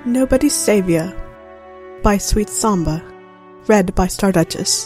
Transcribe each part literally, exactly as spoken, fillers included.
Nobody's Savior by Sweet Samba, read by Star Duchess.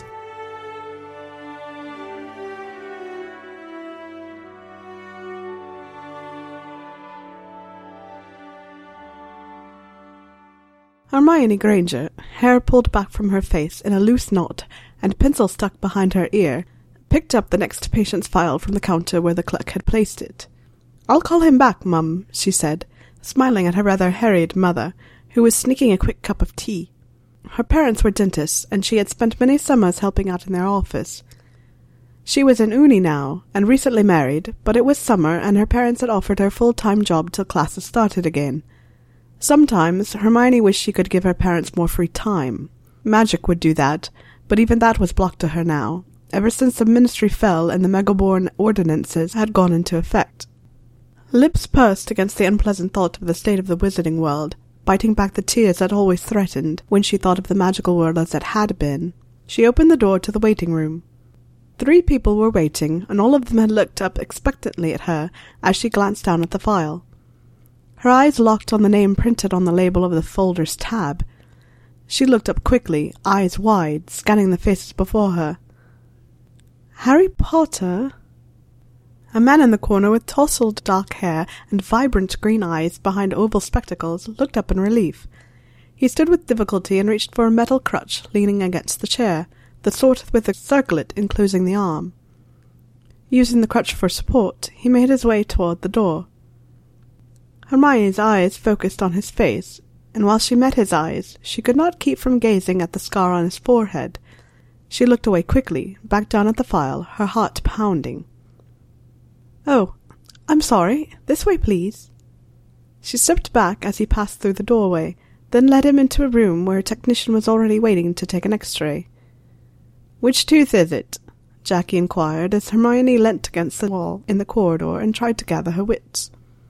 Hermione Granger, hair pulled back from her face in a loose knot and pencil stuck behind her ear, picked up the next patient's file from the counter where the clerk had placed it. "I'll call him back, Mum," she said, smiling at her rather harried mother, who was sneaking a quick cup of tea. Her parents were dentists, and she had spent many summers helping out in their office. She was in uni now, and recently married, but it was summer, and her parents had offered her full-time job till classes started again. Sometimes Hermione wished she could give her parents more free time. Magic would do that, but even that was blocked to her now, ever since the ministry fell and the Megaborn ordinances had gone into effect. Lips pursed against the unpleasant thought of the state of the wizarding world, biting back the tears that always threatened when she thought of the magical world as it had been, she opened the door to the waiting room. Three people were waiting, and all of them had looked up expectantly at her as she glanced down at the file. Her eyes locked on the name printed on the label of the folder's tab. She looked up quickly, eyes wide, scanning the faces before her. Harry Potter? A man in the corner with tousled dark hair and vibrant green eyes behind oval spectacles looked up in relief. He stood with difficulty and reached for a metal crutch leaning against the chair, the sort with a circlet enclosing the arm. Using the crutch for support, he made his way toward the door. Hermione's eyes focused on his face, and while she met his eyes, she could not keep from gazing at the scar on his forehead. She looked away quickly, back down at the file, her heart pounding. "Oh, I'm sorry. This way, please." She stepped back as he passed through the doorway, then led him into a room where a technician was already waiting to take an X-ray. "Which tooth is it?" Jackie inquired as Hermione leant against the wall in the corridor and tried to gather her wits.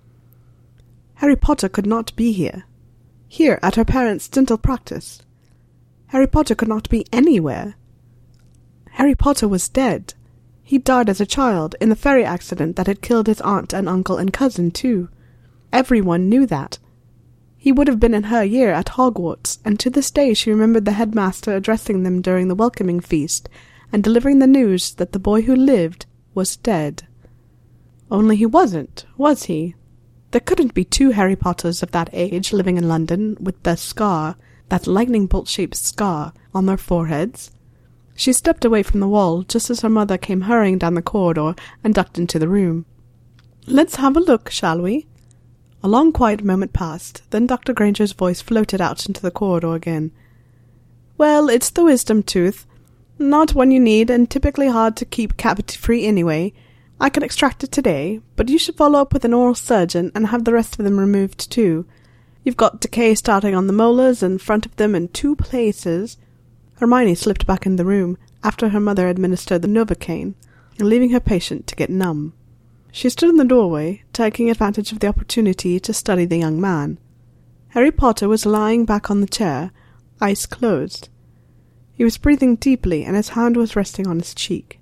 Harry Potter could not be here. Here, at her parents' dental practice. Harry Potter could not be anywhere. Harry Potter was dead. He died as a child, in the ferry accident that had killed his aunt and uncle and cousin, too. Everyone knew that. He would have been in her year at Hogwarts, and to this day she remembered the headmaster addressing them during the welcoming feast, and delivering the news that the boy who lived was dead. Only he wasn't, was he? There couldn't be two Harry Potters of that age living in London with the scar, that lightning-bolt-shaped scar, on their foreheads. She stepped away from the wall just as her mother came hurrying down the corridor and ducked into the room. "Let's have a look, shall we?" A long quiet moment passed, then Doctor Granger's voice floated out into the corridor again. "Well, it's the wisdom tooth. Not one you need, and typically hard to keep cavity-free anyway. I can extract it today, but you should follow up with an oral surgeon and have the rest of them removed too. You've got decay starting on the molars in front of them in two places." Hermione slipped back in the room after her mother administered the Novocaine, leaving her patient to get numb. She stood in the doorway, taking advantage of the opportunity to study the young man. Harry Potter was lying back on the chair, eyes closed. He was breathing deeply, and his hand was resting on his cheek.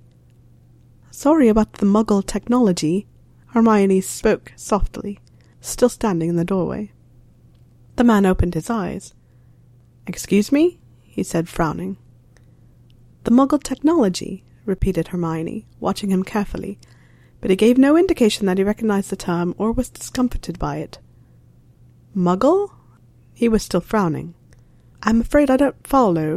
"Sorry about the Muggle technology," Hermione spoke softly, still standing in the doorway. The man opened his eyes. "Excuse me?" he said, frowning. "The Muggle technology," repeated Hermione, watching him carefully, but he gave no indication that he recognized the term or was discomfited by it. "Muggle?" He was still frowning. "I'm afraid I don't follow."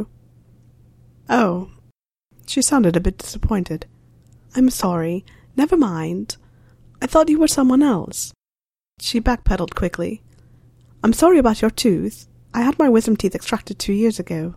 "Oh." She sounded a bit disappointed. "I'm sorry. Never mind. I thought you were someone else." She backpedaled quickly. "I'm sorry about your tooth. I had my wisdom teeth extracted two years ago."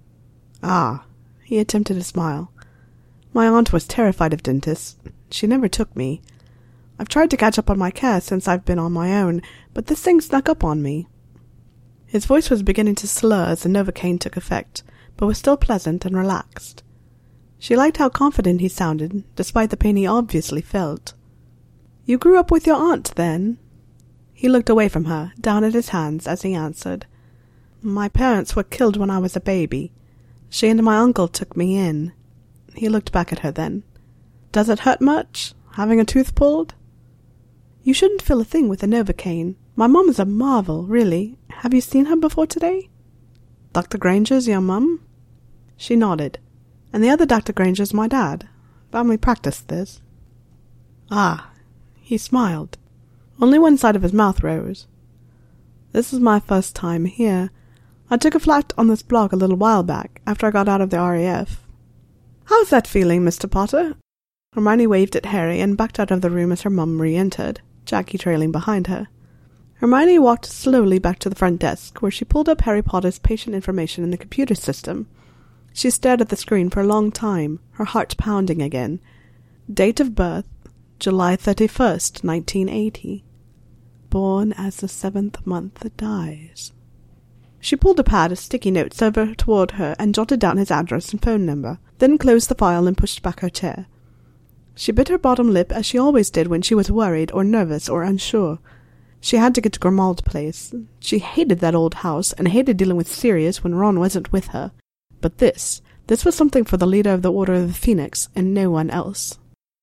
"Ah." He attempted a smile. "My aunt was terrified of dentists. She never took me. I've tried to catch up on my care since I've been on my own, but this thing snuck up on me." His voice was beginning to slur as the Novocaine took effect, but was still pleasant and relaxed. She liked how confident he sounded, despite the pain he obviously felt. "You grew up with your aunt, then?" He looked away from her, down at his hands, as he answered. "My parents were killed when I was a baby. She and my uncle took me in." He looked back at her then. "Does it hurt much, having a tooth pulled?" You shouldn't feel a thing with a Novocaine. My mum is a marvel, really. Have you seen her before today? Doctor Granger's your mum? She nodded. And the other Doctor Granger's my dad. Family practice, this. Ah, he smiled. Only one side of his mouth rose. This is my first time here. I took a flat on this block a little while back, after I got out of the R A F. How's that feeling, Mister Potter? Hermione waved at Harry and backed out of the room as her mum re-entered, Jackie trailing behind her. Hermione walked slowly back to the front desk, where she pulled up Harry Potter's patient information in the computer system. She stared at the screen for a long time, her heart pounding again. Date of birth, July thirty-first, nineteen eighty. Born as the seventh month dies. She pulled a pad of sticky notes over toward her and jotted down his address and phone number, then closed the file and pushed back her chair. She bit her bottom lip as she always did when she was worried or nervous or unsure. She had to get to Grimmauld Place. She hated that old house and hated dealing with Sirius when Ron wasn't with her. But this, this was something for the leader of the Order of the Phoenix and no one else.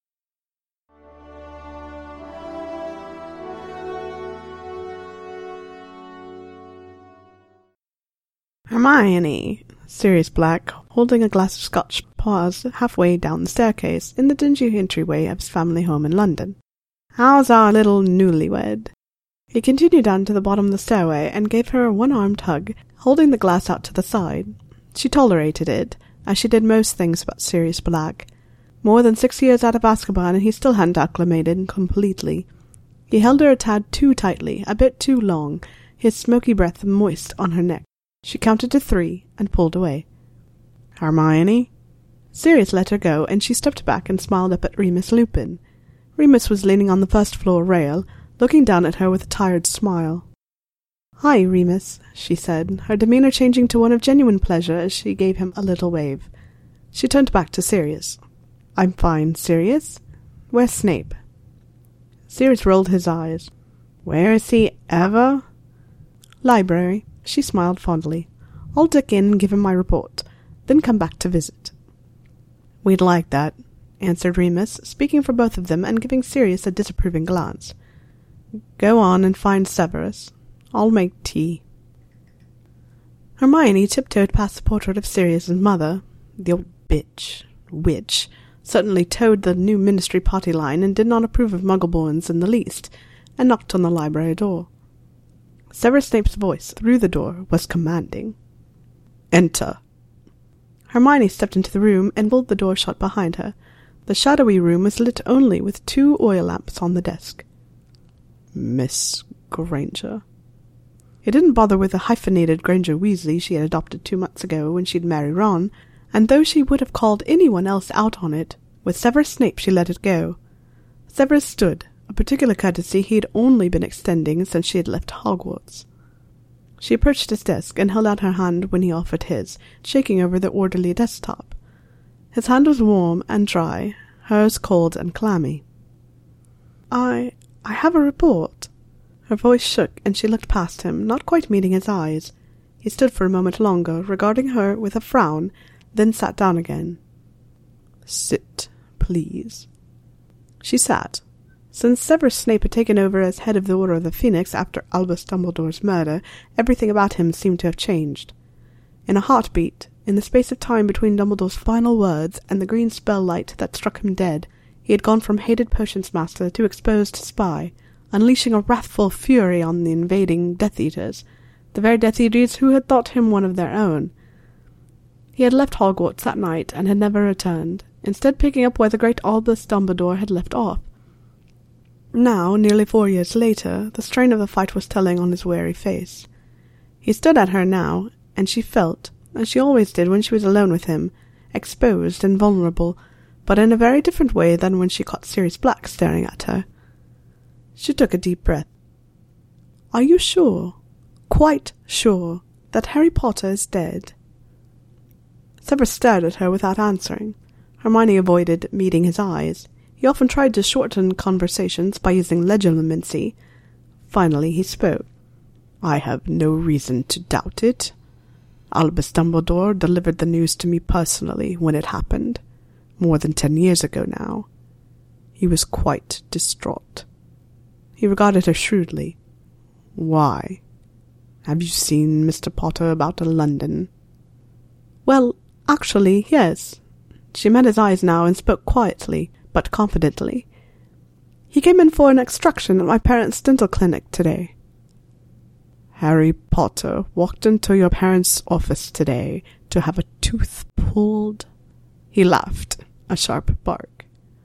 Hermione, Sirius Black, holding a glass of scotch, paused halfway down the staircase in the dingy entryway of his family home in London. How's our little newlywed? He continued down to the bottom of the stairway and gave her a one-armed hug, holding the glass out to the side. She tolerated it, as she did most things about Sirius Black. More than six years out of Azkaban, and he still hadn't acclimated completely. He held her a tad too tightly, a bit too long, his smoky breath moist on her neck. She counted to three and pulled away. Hermione? Sirius let her go, and she stepped back and smiled up at Remus Lupin. Remus was leaning on the first-floor rail, looking down at her with a tired smile. Hi, Remus, she said, her demeanour changing to one of genuine pleasure as she gave him a little wave. She turned back to Sirius. I'm fine, Sirius. Where's Snape? Sirius rolled his eyes. Where is he ever? Library. She smiled fondly. I'll duck in and give him my report, then come back to visit. We'd like that, answered Remus, speaking for both of them and giving Sirius a disapproving glance. Go on and find Severus. I'll make tea. Hermione tiptoed past the portrait of Sirius's mother. The old bitch, witch, certainly towed the new ministry party line and did not approve of Muggleborns in the least, and knocked on the library door. Severus Snape's voice, through the door, was commanding. Enter. Hermione stepped into the room and pulled the door shut behind her. The shadowy room was lit only with two oil lamps on the desk. Miss Granger. It didn't bother with the hyphenated Granger Weasley she had adopted two months ago when she'd married Ron, and though she would have called anyone else out on it, with Severus Snape she let it go. Severus stood, a particular courtesy he had only been extending since she had left Hogwarts. She approached his desk and held out her hand when he offered his, shaking over the orderly desktop. His hand was warm and dry, hers cold and clammy. I... I have a report. Her voice shook, and she looked past him, not quite meeting his eyes. He stood for a moment longer, regarding her with a frown, then sat down again. Sit, please. She sat. Since Severus Snape had taken over as head of the Order of the Phoenix after Albus Dumbledore's murder, everything about him seemed to have changed. In a heartbeat, in the space of time between Dumbledore's final words and the green spell light that struck him dead, he had gone from hated potions master to exposed spy, unleashing a wrathful fury on the invading Death Eaters, the very Death Eaters who had thought him one of their own. He had left Hogwarts that night and had never returned, instead picking up where the great Albus Dumbledore had left off. Now, nearly four years later, the strain of the fight was telling on his weary face. He stood at her now, and she felt, as she always did when she was alone with him, exposed and vulnerable, but in a very different way than when she caught Sirius Black staring at her. She took a deep breath. Are you sure, quite sure, that Harry Potter is dead? Severus stared at her without answering. Hermione avoided meeting his eyes. He often tried to shorten conversations by using legilimency. Finally he spoke. I have no reason to doubt it. Albus Dumbledore delivered the news to me personally when it happened, more than ten years ago now. He was quite distraught. He regarded her shrewdly. Why? Have you seen Mister Potter about to London? Well, actually, yes. She met his eyes now and spoke quietly, but confidently. He came in for an extraction at my parents' dental clinic today. Harry Potter walked into your parents' office today to have a tooth pulled? He laughed, a sharp bark.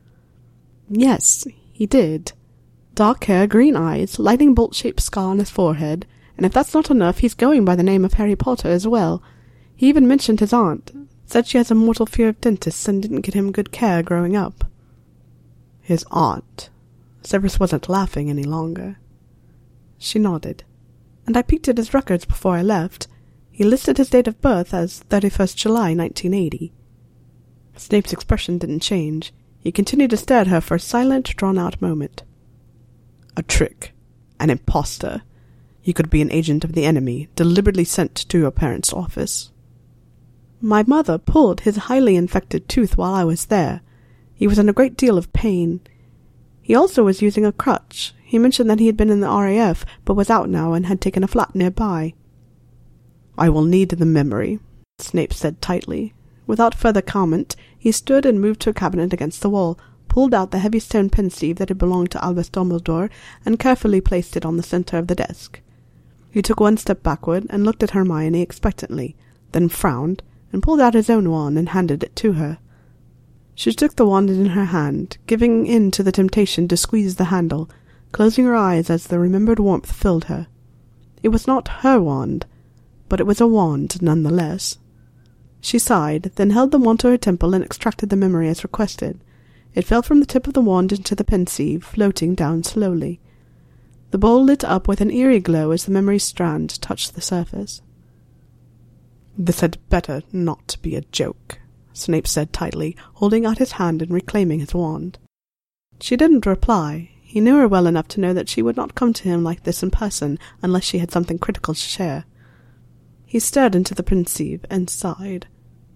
Yes, he did. Dark hair, green eyes, lightning bolt-shaped scar on his forehead, and if that's not enough, he's going by the name of Harry Potter as well. He even mentioned his aunt, said she has a mortal fear of dentists and didn't get him good care growing up. His aunt? Severus wasn't laughing any longer. She nodded. And I peeked at his records before I left. He listed his date of birth as thirty-first July, nineteen eighty. Snape's expression didn't change. He continued to stare at her for a silent, drawn-out moment. A trick. An impostor. He could be an agent of the enemy, deliberately sent to your parents' office. My mother pulled his highly infected tooth while I was there. He was in a great deal of pain. He also was using a crutch. He mentioned that he had been in the R A F, but was out now and had taken a flat nearby. I will need the memory, Snape said tightly. Without further comment, he stood and moved to a cabinet against the wall, pulled out the heavy stone pensieve that had belonged to Albus Dumbledore, and carefully placed it on the centre of the desk. He took one step backward and looked at Hermione expectantly, then frowned, and pulled out his own wand and handed it to her. She took the wand in her hand, giving in to the temptation to squeeze the handle, closing her eyes as the remembered warmth filled her. It was not her wand, but it was a wand nonetheless. She sighed, then held the wand to her temple and extracted the memory as requested. It fell from the tip of the wand into the pensieve, floating down slowly. The bowl lit up with an eerie glow as the memory strand touched the surface. This had better not be a joke, Snape said tightly, holding out his hand and reclaiming his wand. She didn't reply. He knew her well enough to know that she would not come to him like this in person unless she had something critical to share. He stared into the pensieve and sighed.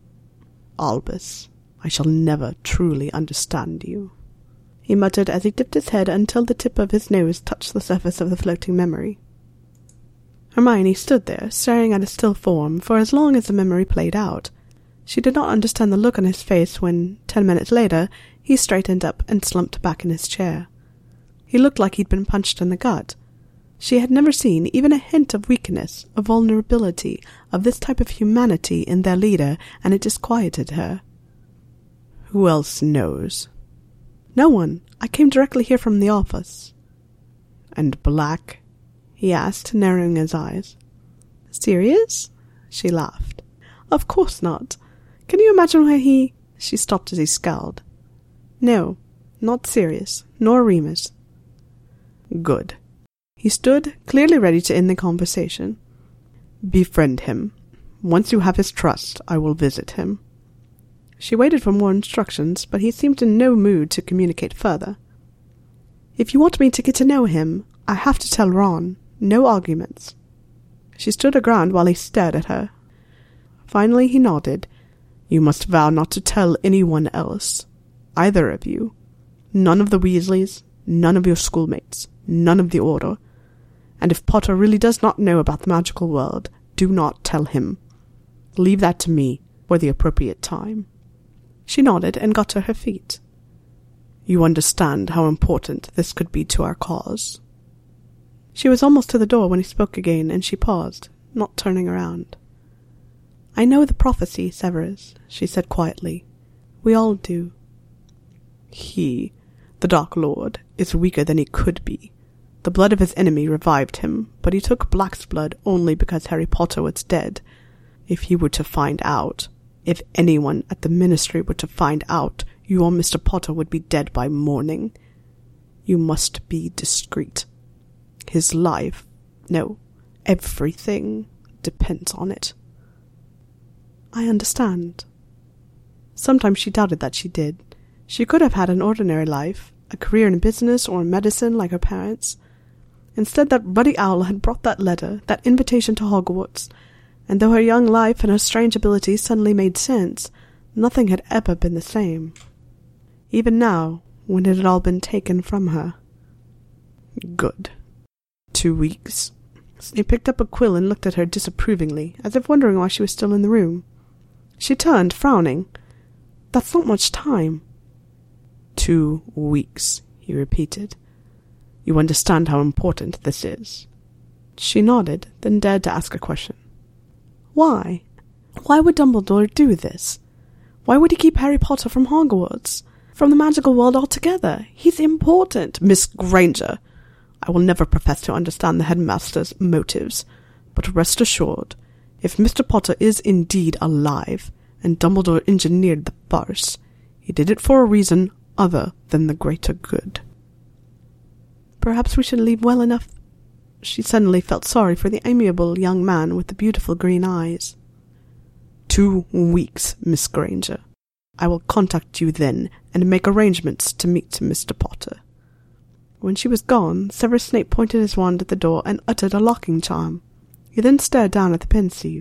Albus, I shall never truly understand you, he muttered as he dipped his head until the tip of his nose touched the surface of the floating memory. Hermione stood there, staring at his still form, for as long as the memory played out. She did not understand the look on his face when, ten minutes later, he straightened up and slumped back in his chair. He looked like he'd been punched in the gut. She had never seen even a hint of weakness, of vulnerability, of this type of humanity in their leader, and it disquieted her. Who else knows? No one. I came directly here from the office. And Black? He asked, narrowing his eyes. Serious? She laughed. Of course not. Can you imagine where he... She stopped as he scowled. No, not Sirius, nor Remus. Good. He stood, clearly ready to end the conversation. Befriend him. Once you have his trust, I will visit him. She waited for more instructions, but he seemed in no mood to communicate further. If you want me to get to know him, I have to tell Ron. No arguments. She stood her ground while he stared at her. Finally he nodded. You must vow not to tell anyone else. Either of you. None of the Weasleys, none of your schoolmates, none of the Order. And if Potter really does not know about the magical world, do not tell him. Leave that to me for the appropriate time. She nodded and got to her feet. You understand how important this could be to our cause. She was almost to the door when he spoke again, and she paused, not turning around. I know the prophecy, Severus, she said quietly. We all do. He, the Dark Lord, is weaker than he could be. The blood of his enemy revived him, but he took Black's blood only because Harry Potter was dead. If he were to find out, if anyone at the Ministry were to find out, your Mister Potter would be dead by morning. You must be discreet. His life, no, everything, depends on it. I understand. Sometimes she doubted that she did. She could have had an ordinary life, a career in business or medicine like her parents. Instead, that ruddy owl had brought that letter, that invitation to Hogwarts, and though her young life and her strange abilities suddenly made sense, nothing had ever been the same. Even now, when it had all been taken from her. Good. Two weeks. Snape picked up a quill and looked at her disapprovingly, as if wondering why she was still in the room. She turned, frowning. That's not much time. Two weeks, he repeated. You understand how important this is? She nodded, then dared to ask a question. Why? Why would Dumbledore do this? Why would he keep Harry Potter from Hogwarts? From the magical world altogether? He's important. Miss Granger, I will never profess to understand the headmaster's motives, but rest assured, if Mister Potter is indeed alive, and Dumbledore engineered the farce, he did it for a reason other than the greater good. Perhaps we should leave well enough. She suddenly felt sorry for the amiable young man with the beautiful green eyes. Two weeks, Miss Granger. I will contact you then, and make arrangements to meet Mister Potter. When she was gone, Severus Snape pointed his wand at the door and uttered a locking charm. He then stared down at the pensieve.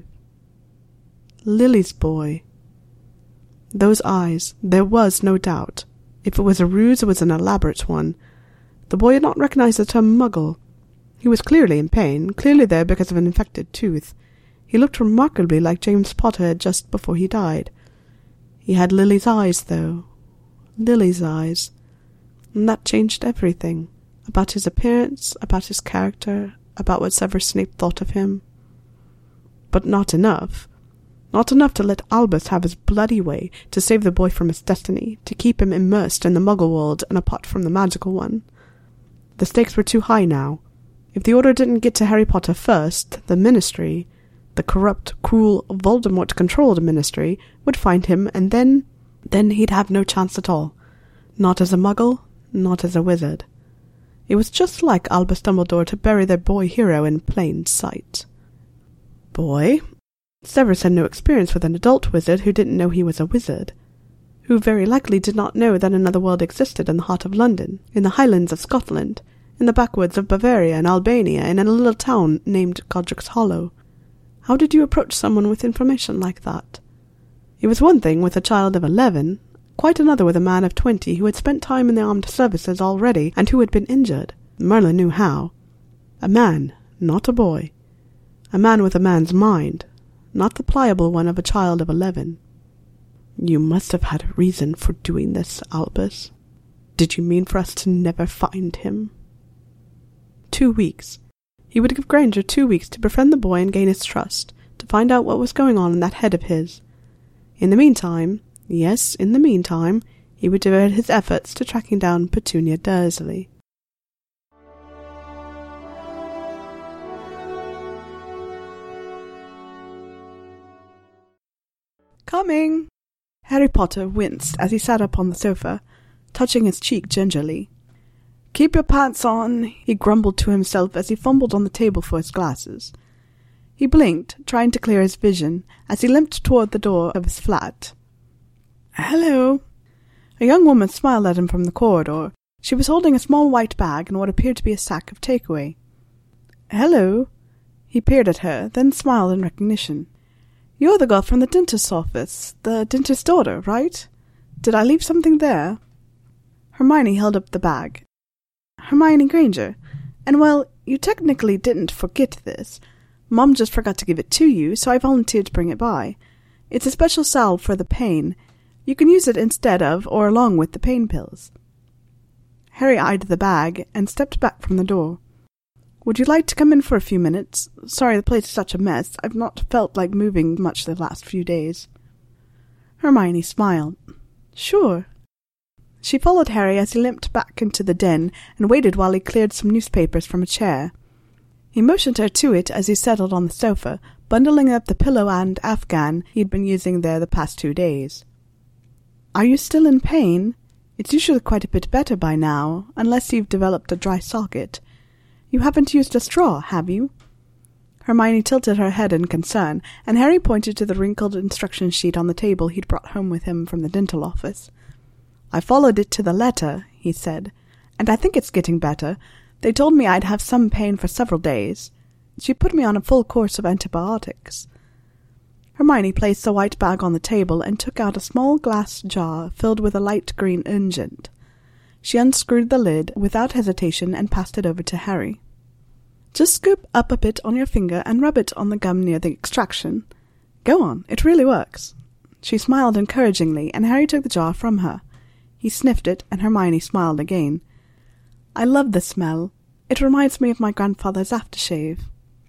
Lily's boy. Those eyes, there was no doubt. If it was a ruse, it was an elaborate one. The boy had not recognized the term Muggle. He was clearly in pain, clearly there because of an infected tooth. He looked remarkably like James Potter had just before he died. He had Lily's eyes, though. Lily's eyes. And that changed everything. About his appearance, about his character, about what Severus Snape thought of him. But not enough. Not enough to let Albus have his bloody way, to save the boy from his destiny, to keep him immersed in the Muggle world and apart from the magical one. The stakes were too high now. If the Order didn't get to Harry Potter first, the Ministry, the corrupt, cruel, Voldemort-controlled Ministry, would find him, and then... then he'd have no chance at all. Not as a Muggle, not as a wizard. It was just like Albus Dumbledore to bury their boy hero in plain sight. Boy? Severus had no experience with an adult wizard who didn't know he was a wizard, who very likely did not know that another world existed in the heart of London, in the Highlands of Scotland, in the backwoods of Bavaria and Albania, and in a little town named Godric's Hollow. How did you approach someone with information like that? It was one thing with a child of eleven, quite another with a man of twenty who had spent time in the armed services already and who had been injured. Merlin knew how. A man, not a boy. A man with a man's mind, not the pliable one of a child of eleven. You must have had a reason for doing this, Albus. Did you mean for us to never find him? Two weeks. He would give Granger two weeks to befriend the boy and gain his trust, to find out what was going on in that head of his. In the meantime, yes, in the meantime, he would devote his efforts to tracking down Petunia Dursley. Coming! Harry Potter winced as he sat up on the sofa, touching his cheek gingerly. Keep your pants on, he grumbled to himself as he fumbled on the table for his glasses. He blinked, trying to clear his vision, as he limped toward the door of his flat. Hello. A young woman smiled at him from the corridor. She was holding a small white bag and what appeared to be a sack of takeaway. Hello. He peered at her, then smiled in recognition. You're the girl from the dentist's office, the dentist's daughter, right? Did I leave something there? Hermione held up the bag. Hermione Granger. And well, you technically didn't forget this. Mom just forgot to give it to you, so I volunteered to bring it by. It's a special salve for the pain. You can use it instead of or along with the pain pills. Harry eyed the bag and stepped back from the door. Would you like to come in for a few minutes? Sorry, the place is such a mess. I've not felt like moving much the last few days. Hermione smiled. Sure. She followed Harry as he limped back into the den and waited while he cleared some newspapers from a chair. He motioned her to it as he settled on the sofa, bundling up the pillow and afghan he'd been using there the past two days. Are you still in pain? It's usually quite a bit better by now, unless you've developed a dry socket. You haven't used a straw, have you? Hermione tilted her head in concern, and Harry pointed to the wrinkled instruction sheet on the table he'd brought home with him from the dental office. I followed it to the letter, he said, and I think it's getting better. They told me I'd have some pain for several days. She put me on a full course of antibiotics. Hermione placed the white bag on the table and took out a small glass jar filled with a light green unguent. She unscrewed the lid without hesitation and passed it over to Harry. Just scoop up a bit on your finger and rub it on the gum near the extraction. Go on, it really works. She smiled encouragingly, and Harry took the jar from her. He sniffed it, and Hermione smiled again. I love the smell. It reminds me of my grandfather's aftershave.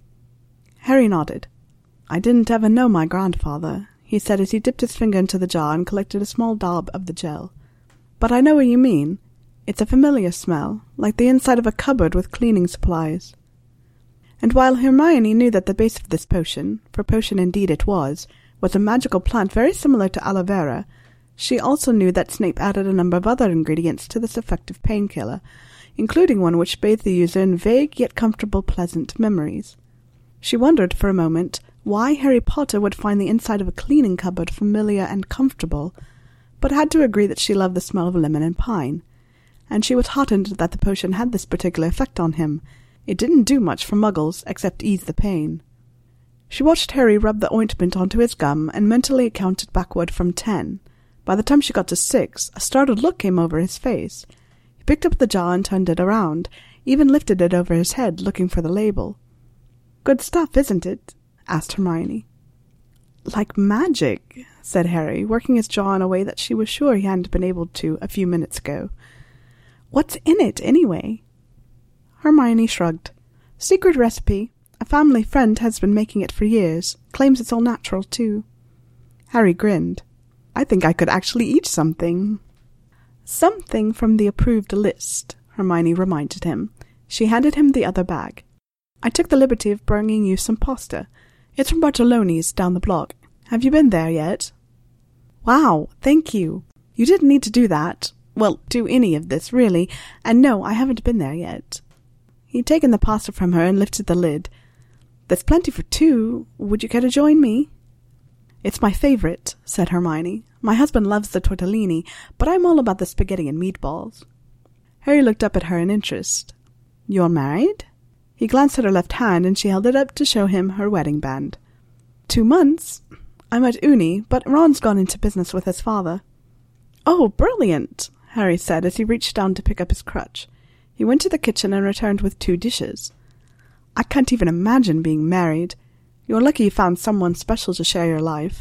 Harry nodded. I didn't ever know my grandfather, he said as he dipped his finger into the jar and collected a small daub of the gel. But I know what you mean. It's a familiar smell, like the inside of a cupboard with cleaning supplies. And while Hermione knew that the base of this potion, for potion indeed it was, was a magical plant very similar to aloe vera, she also knew that Snape added a number of other ingredients to this effective painkiller, including one which bathed the user in vague yet comfortable pleasant memories. She wondered for a moment why Harry Potter would find the inside of a cleaning cupboard familiar and comfortable, but had to agree that she loved the smell of lemon and pine, and she was heartened that the potion had this particular effect on him. It didn't do much for Muggles, except ease the pain. She watched Harry rub the ointment onto his gum and mentally counted backward from ten. By the time she got to six, a startled look came over his face. He picked up the jar and turned it around, even lifted it over his head, looking for the label. Good stuff, isn't it? Asked Hermione. Like magic, said Harry, working his jaw in a way that she was sure he hadn't been able to a few minutes ago. What's in it, anyway? Hermione shrugged. Secret recipe. A family friend has been making it for years. Claims it's all natural, too. Harry grinned. I think I could actually eat something. Something from the approved list, Hermione reminded him. She handed him the other bag. I took the liberty of bringing you some pasta. It's from Bartoloni's down the block. Have you been there yet? Wow, thank you. You didn't need to do that. Well, do any of this, really. And no, I haven't been there yet. He'd taken the pasta from her and lifted the lid. There's plenty for two. Would you care to join me? It's my favorite, said Hermione. My husband loves the tortellini, but I'm all about the spaghetti and meatballs. Harry looked up at her in interest. You're married? He glanced at her left hand, and she held it up to show him her wedding band. Two months. I'm at uni, but Ron's gone into business with his father. Oh, brilliant, Harry said as he reached down to pick up his crutch. He went to the kitchen and returned with two dishes. I can't even imagine being married. You're lucky you found someone special to share your life.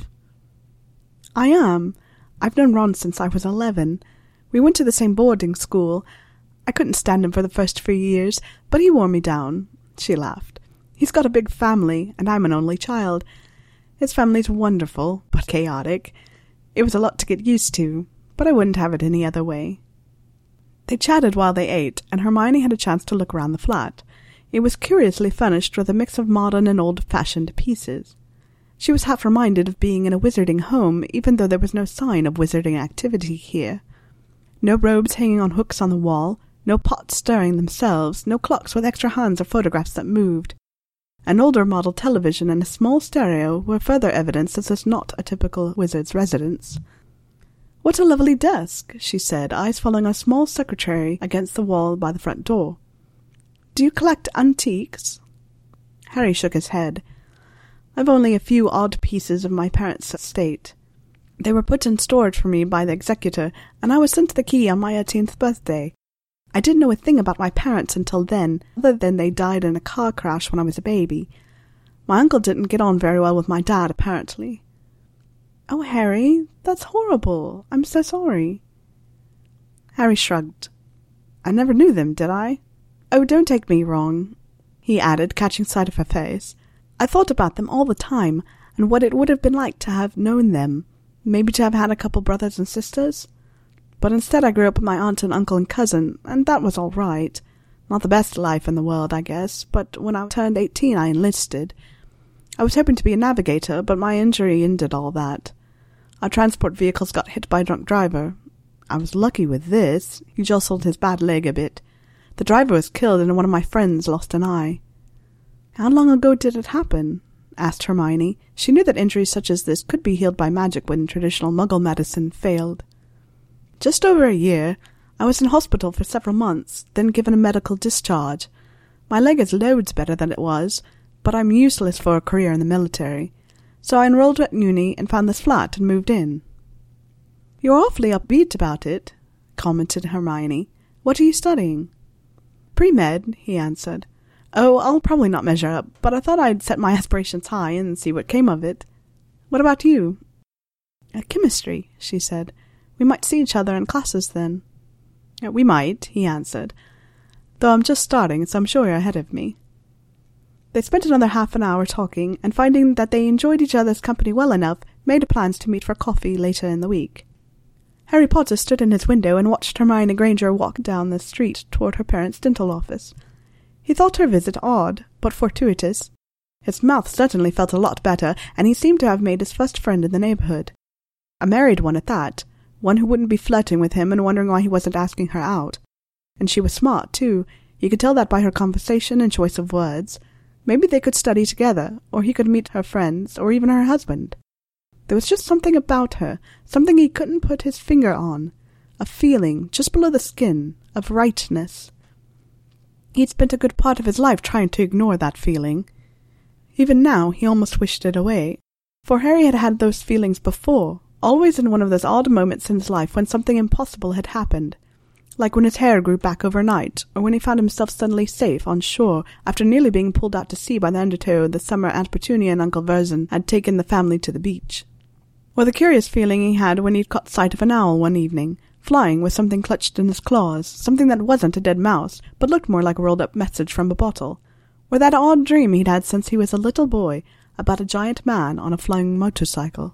I am. I've known Ron since I was eleven. We went to the same boarding school. I couldn't stand him for the first few years, but he wore me down. She laughed. He's got a big family, and I'm an only child. His family's wonderful, but chaotic. It was a lot to get used to, but I wouldn't have it any other way. They chatted while they ate, and Hermione had a chance to look around the flat. It was curiously furnished with a mix of modern and old-fashioned pieces. She was half reminded of being in a wizarding home, even though there was no sign of wizarding activity here. No robes hanging on hooks on the wall, no pots stirring themselves, no clocks with extra hands or photographs that moved. An older model television and a small stereo were further evidence this was not a typical wizard's residence. What a lovely desk, she said, eyes following a small secretary against the wall by the front door. Do you collect antiques? Harry shook his head. I've only a few odd pieces of my parents' estate. They were put in storage for me by the executor, and I was sent the key on my eighteenth birthday. I didn't know a thing about my parents until then, other than they died in a car crash when I was a baby. My uncle didn't get on very well with my dad, apparently. Oh, Harry, that's horrible. I'm so sorry. Harry shrugged. I never knew them, did I? Oh, don't take me wrong, he added, catching sight of her face. I thought about them all the time, and what it would have been like to have known them, maybe to have had a couple brothers and sisters. But instead I grew up with my aunt and uncle and cousin, and that was all right. Not the best life in the world, I guess, but when I turned eighteen I enlisted. I was hoping to be a navigator, but my injury ended all that. Our transport vehicles got hit by a drunk driver. I was lucky with this. He jostled his bad leg a bit. The driver was killed and one of my friends lost an eye. How long ago did it happen? Asked Hermione. She knew that injuries such as this could be healed by magic when traditional Muggle medicine failed. Just over a year. I was in hospital for several months, then given a medical discharge. My leg is loads better than it was, but I'm useless for a career in the military. So I enrolled at uni and found this flat and moved in. You're awfully upbeat about it, commented Hermione. What are you studying? Pre-med, he answered. Oh, I'll probably not measure up, but I thought I'd set my aspirations high and see what came of it. What about you? Uh, chemistry, she said. We might see each other in classes then. Uh, we might, he answered, though I'm just starting, so I'm sure you're ahead of me. They spent another half an hour talking, and finding that they enjoyed each other's company well enough, made plans to meet for coffee later in the week. Harry Potter stood in his window and watched Hermione Granger walk down the street toward her parents' dental office. He thought her visit odd, but fortuitous. His mouth certainly felt a lot better, and he seemed to have made his first friend in the neighborhood. A married one at that, one who wouldn't be flirting with him and wondering why he wasn't asking her out. And she was smart, too. You could tell that by her conversation and choice of words. Maybe they could study together, or he could meet her friends, or even her husband. There was just something about her, something he couldn't put his finger on, a feeling, just below the skin, of rightness. He'd spent a good part of his life trying to ignore that feeling. Even now he almost wished it away, for Harry had had those feelings before, always in one of those odd moments in his life when something impossible had happened, like when his hair grew back overnight, or when he found himself suddenly safe on shore after nearly being pulled out to sea by the undertow the summer Aunt Petunia and Uncle Vernon had taken the family to the beach. Or the curious feeling he had when he'd caught sight of an owl one evening, flying with something clutched in his claws, something that wasn't a dead mouse, but looked more like a rolled-up message from a bottle. Or that odd dream he'd had since he was a little boy about a giant man on a flying motorcycle.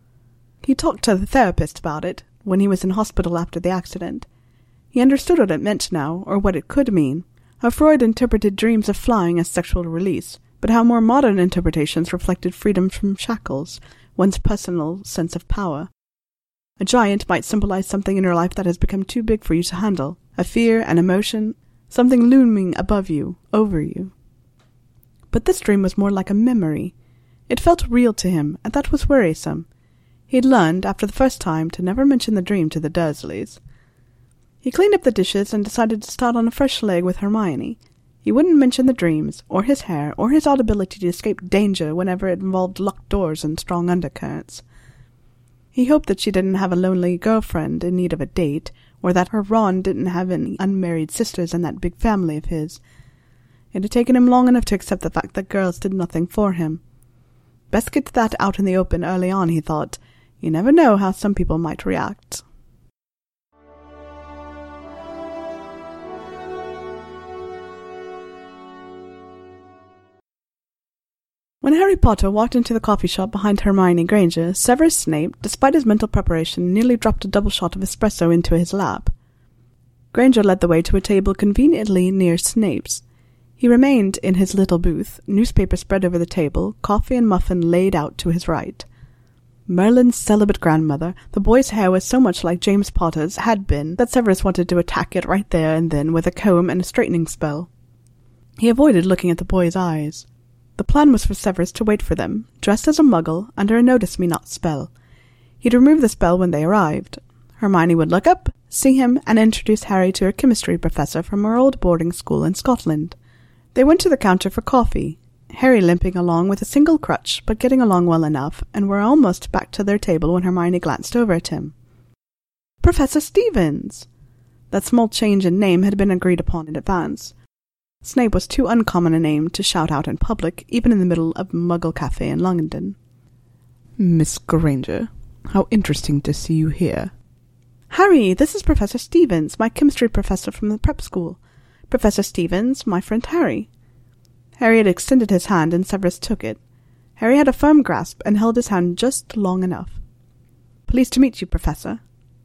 He talked to the therapist about it when he was in hospital after the accident. He understood what it meant now, or what it could mean. How Freud interpreted dreams of flying as sexual release, but how more modern interpretations reflected freedom from shackles, one's personal sense of power. A giant might symbolize something in your life that has become too big for you to handle, a fear, an emotion, something looming above you, over you. But this dream was more like a memory. It felt real to him, and that was worrisome. He'd learned, after the first time, to never mention the dream to the Dursleys. He cleaned up the dishes and decided to start on a fresh leg with Hermione. He wouldn't mention the dreams, or his hair, or his odd ability to escape danger whenever it involved locked doors and strong undercurrents. He hoped that she didn't have a lonely girlfriend in need of a date, or that her Ron didn't have any unmarried sisters in that big family of his. It had taken him long enough to accept the fact that girls did nothing for him. Best get that out in the open early on, he thought. You never know how some people might react. When Harry Potter walked into the coffee shop behind Hermione Granger, Severus Snape, despite his mental preparation, nearly dropped a double shot of espresso into his lap. Granger led the way to a table conveniently near Snape's. He remained in his little booth, newspaper spread over the table, coffee and muffin laid out to his right. Merlin's celibate grandmother, the boy's hair was so much like James Potter's had been that Severus wanted to attack it right there and then with a comb and a straightening spell. He avoided looking at the boy's eyes. The plan was for Severus to wait for them, dressed as a muggle, under a notice-me-not spell. He'd remove the spell when they arrived. Hermione would look up, see him, and introduce Harry to her chemistry professor from her old boarding school in Scotland. They went to the counter for coffee, Harry limping along with a single crutch, but getting along well enough, and were almost back to their table when Hermione glanced over at him. Professor Stevens! That small change in name had been agreed upon in advance. Snape was too uncommon a name to shout out in public, even in the middle of a Muggle cafe in London. Miss Granger, how interesting to see you here. Harry, this is Professor Stevens, my chemistry professor from the prep school. Professor Stevens, my friend Harry. Harry had extended his hand, and Severus took it. Harry had a firm grasp, and held his hand just long enough. Pleased to meet you, Professor.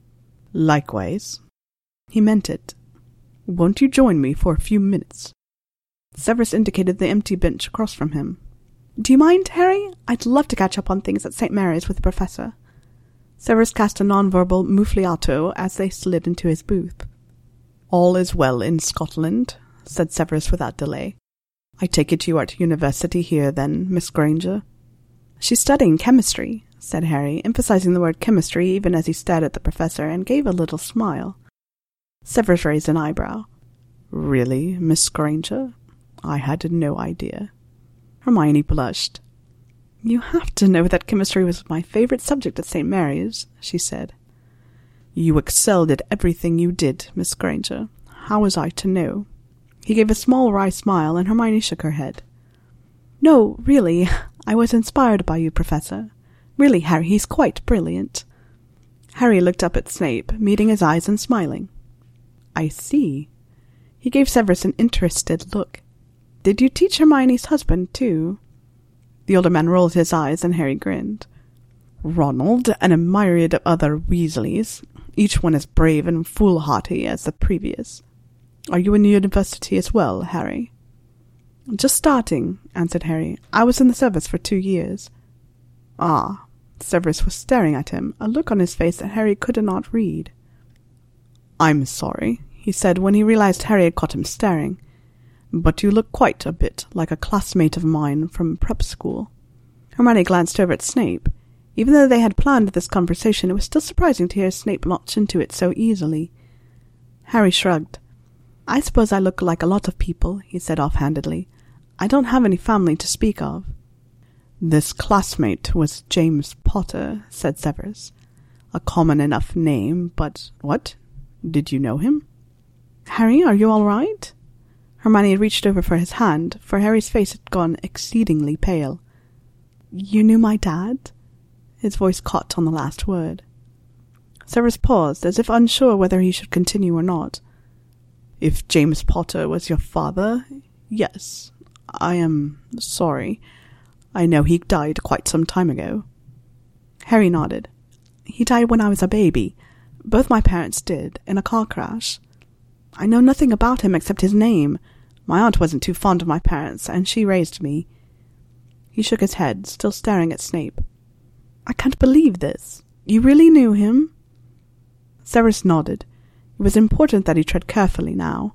Likewise. He meant it. Won't you join me for a few minutes? Severus indicated the empty bench across from him. Do you mind, Harry? I'd love to catch up on things at Saint Mary's with the Professor. Severus cast a nonverbal muffliato as they slid into his booth. All is well in Scotland, said Severus without delay. I take it you are at university here, then, Miss Granger? She's studying chemistry, said Harry, emphasizing the word chemistry even as he stared at the Professor, and gave a little smile. Severus raised an eyebrow. Really, Miss Granger? I had no idea. Hermione blushed. You have to know that chemistry was my favorite subject at Saint Mary's, she said. You excelled at everything you did, Miss Granger. How was I to know? He gave a small wry smile, and Hermione shook her head. No, really, I was inspired by you, Professor. Really, Harry, he's quite brilliant. Harry looked up at Snape, meeting his eyes and smiling. I see. He gave Severus an interested look. Did you teach Hermione's husband, too? The older man rolled his eyes, and Harry grinned. Ronald and a myriad of other Weasleys, each one as brave and foolhardy as the previous. Are you in university as well, Harry? Just starting, answered Harry. I was in the service for two years. Ah. Severus was staring at him, a look on his face that Harry could not read. I'm sorry, he said when he realized Harry had caught him staring. But you look quite a bit like a classmate of mine from prep school. Hermione glanced over at Snape. Even though they had planned this conversation, it was still surprising to hear Snape launch into it so easily. Harry shrugged. I suppose I look like a lot of people, he said offhandedly. I don't have any family to speak of. This classmate was James Potter, said Severus. A common enough name, but what? Did you know him? Harry, are you all right? Hermione reached over for his hand, for Harry's face had gone exceedingly pale. You knew my dad? His voice caught on the last word. Severus paused, as if unsure whether he should continue or not. If James Potter was your father, yes. I am sorry. I know he died quite some time ago. Harry nodded. He died when I was a baby. Both my parents did, in a car crash. I know nothing about him except his name. My aunt wasn't too fond of my parents, and she raised me. He shook his head, still staring at Snape. I can't believe this. You really knew him? Severus nodded. It was important that he tread carefully now.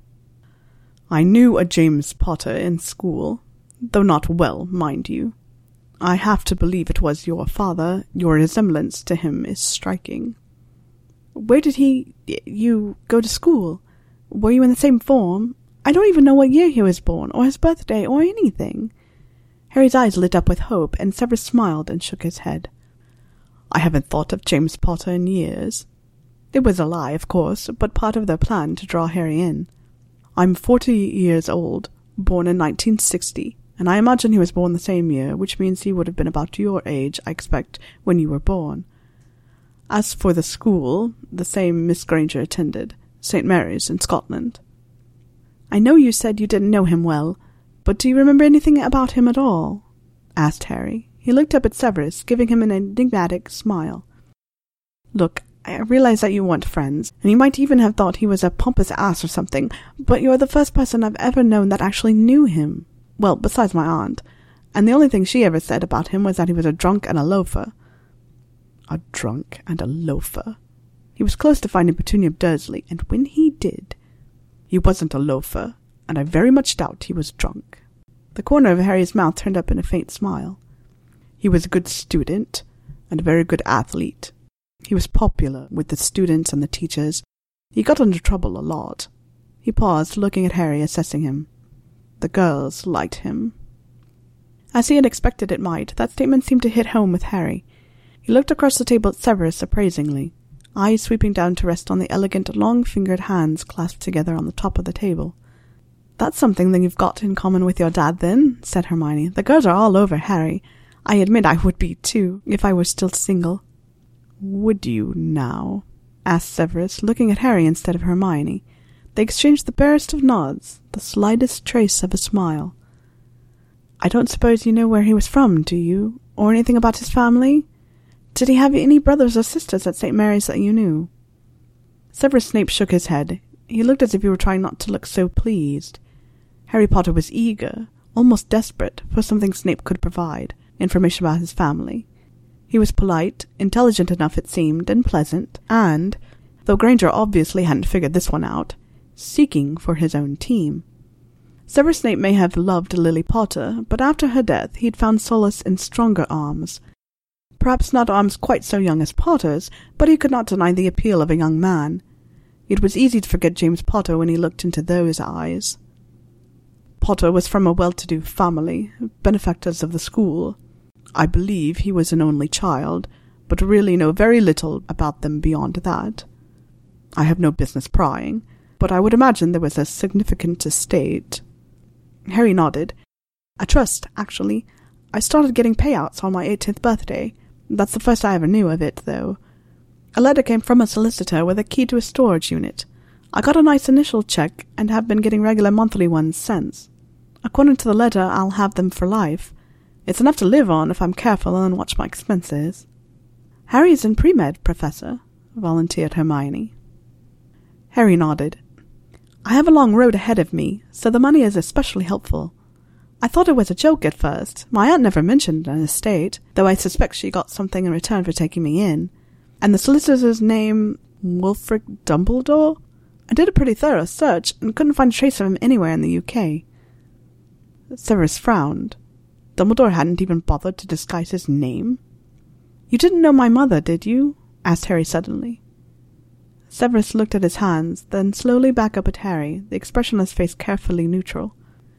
I knew a James Potter in school, though not well, mind you. I have to believe it was your father. Your resemblance to him is striking. Where did he... you go to school? Were you in the same form? I don't even know what year he was born, or his birthday, or anything. Harry's eyes lit up with hope, and Severus smiled and shook his head. I haven't thought of James Potter in years. It was a lie, of course, but part of their plan to draw Harry in. I'm forty years old, born in nineteen sixty, and I imagine he was born the same year, which means he would have been about your age, I expect, when you were born. As for the school, the same Miss Granger attended, Saint Mary's in Scotland. I know you said you didn't know him well, but do you remember anything about him at all? Asked Harry. He looked up at Severus, giving him an enigmatic smile. Look, I realize that you weren't friends, and you might even have thought he was a pompous ass or something, but you're the first person I've ever known that actually knew him. Well, besides my aunt. And the only thing she ever said about him was that he was a drunk and a loafer. A drunk and a loafer. He was close to finding Petunia Dursley, and when he did, he wasn't a loafer, and I very much doubt he was drunk. The corner of Harry's mouth turned up in a faint smile. He was a good student, and a very good athlete. He was popular with the students and the teachers. He got into trouble a lot. He paused, looking at Harry, assessing him. The girls liked him. As he had expected it might, that statement seemed to hit home with Harry. He looked across the table at Severus appraisingly, eyes sweeping down to rest on the elegant, long-fingered hands clasped together on the top of the table. That's something that you've got in common with your dad, then, said Hermione. The girls are all over Harry. I admit I would be, too, if I were still single. Would you, now? Asked Severus, looking at Harry instead of Hermione. They exchanged the barest of nods, the slightest trace of a smile. I don't suppose you know where he was from, do you? Or anything about his family? Did he have any brothers or sisters at Saint Mary's that you knew? Severus Snape shook his head. He looked as if he were trying not to look so pleased. Harry Potter was eager, almost desperate, for something Snape could provide, information about his family. He was polite, intelligent enough it seemed, and pleasant, and, though Granger obviously hadn't figured this one out, seeking for his own team. Severus Snape may have loved Lily Potter, but after her death he'd found solace in stronger arms. Perhaps not arms quite so young as Potter's, but he could not deny the appeal of a young man. It was easy to forget James Potter when he looked into those eyes. Potter was from a well-to-do family, benefactors of the school. I believe he was an only child, but really know very little about them beyond that. I have no business prying, but I would imagine there was a significant estate. Harry nodded. A trust, actually. I started getting payouts on my eighteenth birthday. That's the first I ever knew of it, though. A letter came from a solicitor with a key to a storage unit. I got a nice initial check and have been getting regular monthly ones since. According to the letter, I'll have them for life. It's enough to live on if I'm careful and watch my expenses. Harry's in pre-med, Professor, volunteered Hermione. Harry nodded. I have a long road ahead of me, so the money is especially helpful. I thought it was a joke at first. My aunt never mentioned an estate, though I suspect she got something in return for taking me in. And the solicitor's name, Wilfrid Dumbledore? I did a pretty thorough search and couldn't find a trace of him anywhere in the U K. Severus frowned. Dumbledore hadn't even bothered to disguise his name. You didn't know my mother, did you? Asked Harry suddenly. Severus looked at his hands, then slowly back up at Harry, the expression on his face carefully neutral.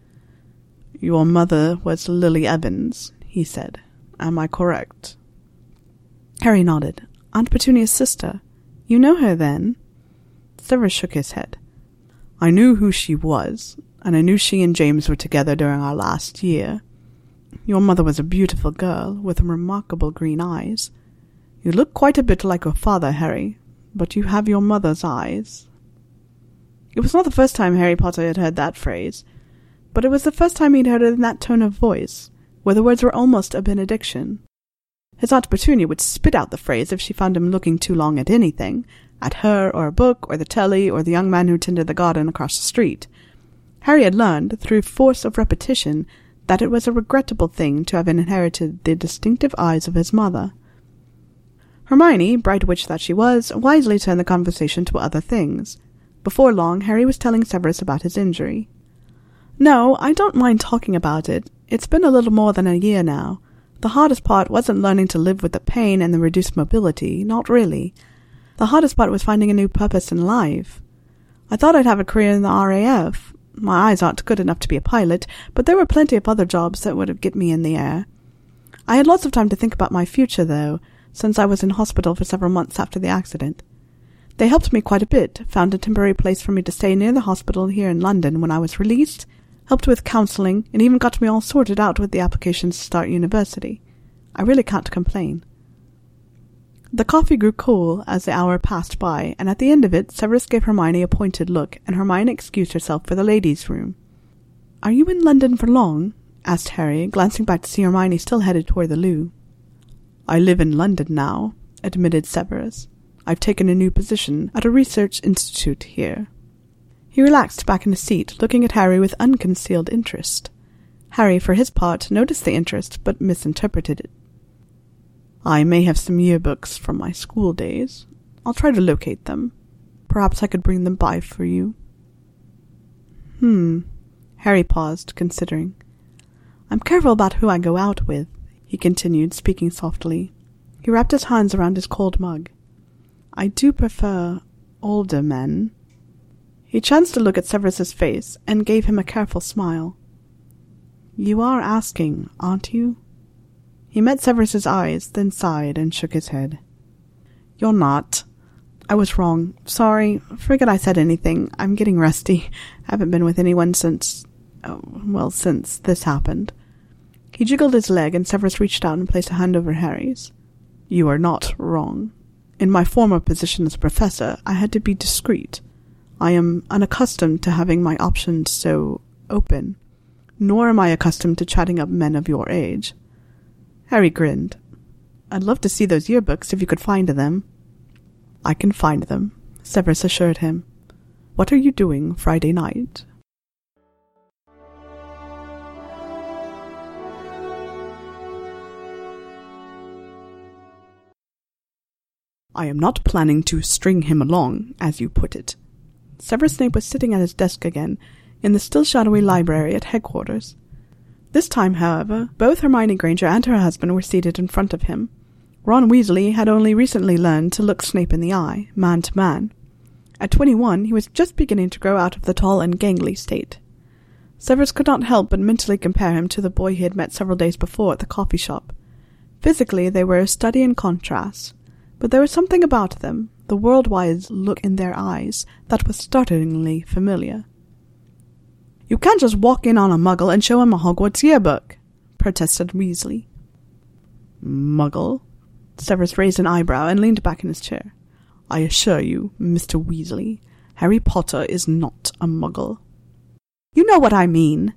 Your mother was Lily Evans, he said. Am I correct? Harry nodded. Aunt Petunia's sister. You know her, then? Severus shook his head. I knew who she was, and I knew she and James were together during our last year. Your mother was a beautiful girl, with remarkable green eyes. You look quite a bit like your father, Harry, but you have your mother's eyes. It was not the first time Harry Potter had heard that phrase, but it was the first time he'd heard it in that tone of voice, where the words were almost a benediction. His Aunt Petunia would spit out the phrase if she found him looking too long at anything, at her or a book or the telly or the young man who tended the garden across the street. Harry had learned, through force of repetition, that it was a regrettable thing to have inherited the distinctive eyes of his mother. Hermione, bright witch that she was, wisely turned the conversation to other things. Before long, Harry was telling Severus about his injury. No, I don't mind talking about it. It's been a little more than a year now. The hardest part wasn't learning to live with the pain and the reduced mobility, not really. The hardest part was finding a new purpose in life. I thought I'd have a career in the R A F. My eyes aren't good enough to be a pilot, but there were plenty of other jobs that would have get me in the air. I had lots of time to think about my future, though, since I was in hospital for several months after the accident. They helped me quite a bit, found a temporary place for me to stay near the hospital here in London when I was released, helped with counselling, and even got me all sorted out with the applications to start university. I really can't complain. The coffee grew cool as the hour passed by, and at the end of it, Severus gave Hermione a pointed look, and Hermione excused herself for the ladies' room. Are you in London for long? Asked Harry, glancing back to see Hermione still headed toward the loo. I live in London now, admitted Severus. I've taken a new position at a research institute here. He relaxed back in his seat, looking at Harry with unconcealed interest. Harry, for his part, noticed the interest, but misinterpreted it. I may have some yearbooks from my school days. I'll try to locate them. Perhaps I could bring them by for you. Hmm. Harry paused, considering. I'm careful about who I go out with, he continued, speaking softly. He wrapped his hands around his cold mug. I do prefer older men. He chanced to look at Severus's face, and gave him a careful smile. You are asking, aren't you? He met Severus's eyes, then sighed and shook his head. You're not. I was wrong. Sorry. Forget I said anything. I'm getting rusty. Haven't been with anyone since... Oh, well, since this happened. He jiggled his leg, and Severus reached out and placed a hand over Harry's. You are not wrong. In my former position as a professor, I had to be discreet. I am unaccustomed to having my options so open, nor am I accustomed to chatting up men of your age. Harry grinned. I'd love to see those yearbooks if you could find them. I can find them, Severus assured him. What are you doing Friday night? I am not planning to string him along, as you put it. Severus Snape was sitting at his desk again, in the still shadowy library at headquarters. This time, however, both Hermione Granger and her husband were seated in front of him. Ron Weasley had only recently learned to look Snape in the eye, man to man. At twenty-one, he was just beginning to grow out of the tall and gangly state. Severus could not help but mentally compare him to the boy he had met several days before at the coffee shop. Physically, they were a study in contrast, but there was something about them, the world-wise look in their eyes that was startlingly familiar. "You can't just walk in on a muggle and show him a Hogwarts yearbook," protested Weasley. "Muggle?" Severus raised an eyebrow and leaned back in his chair. "I assure you, Mister Weasley, Harry Potter is not a muggle." "You know what I mean."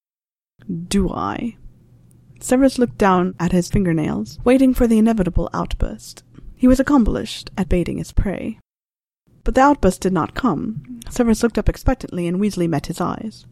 "Do I?" Severus looked down at his fingernails, waiting for the inevitable outburst. He was accomplished at baiting his prey. But the outburst did not come. Severus looked up expectantly, and Weasley met his eyes.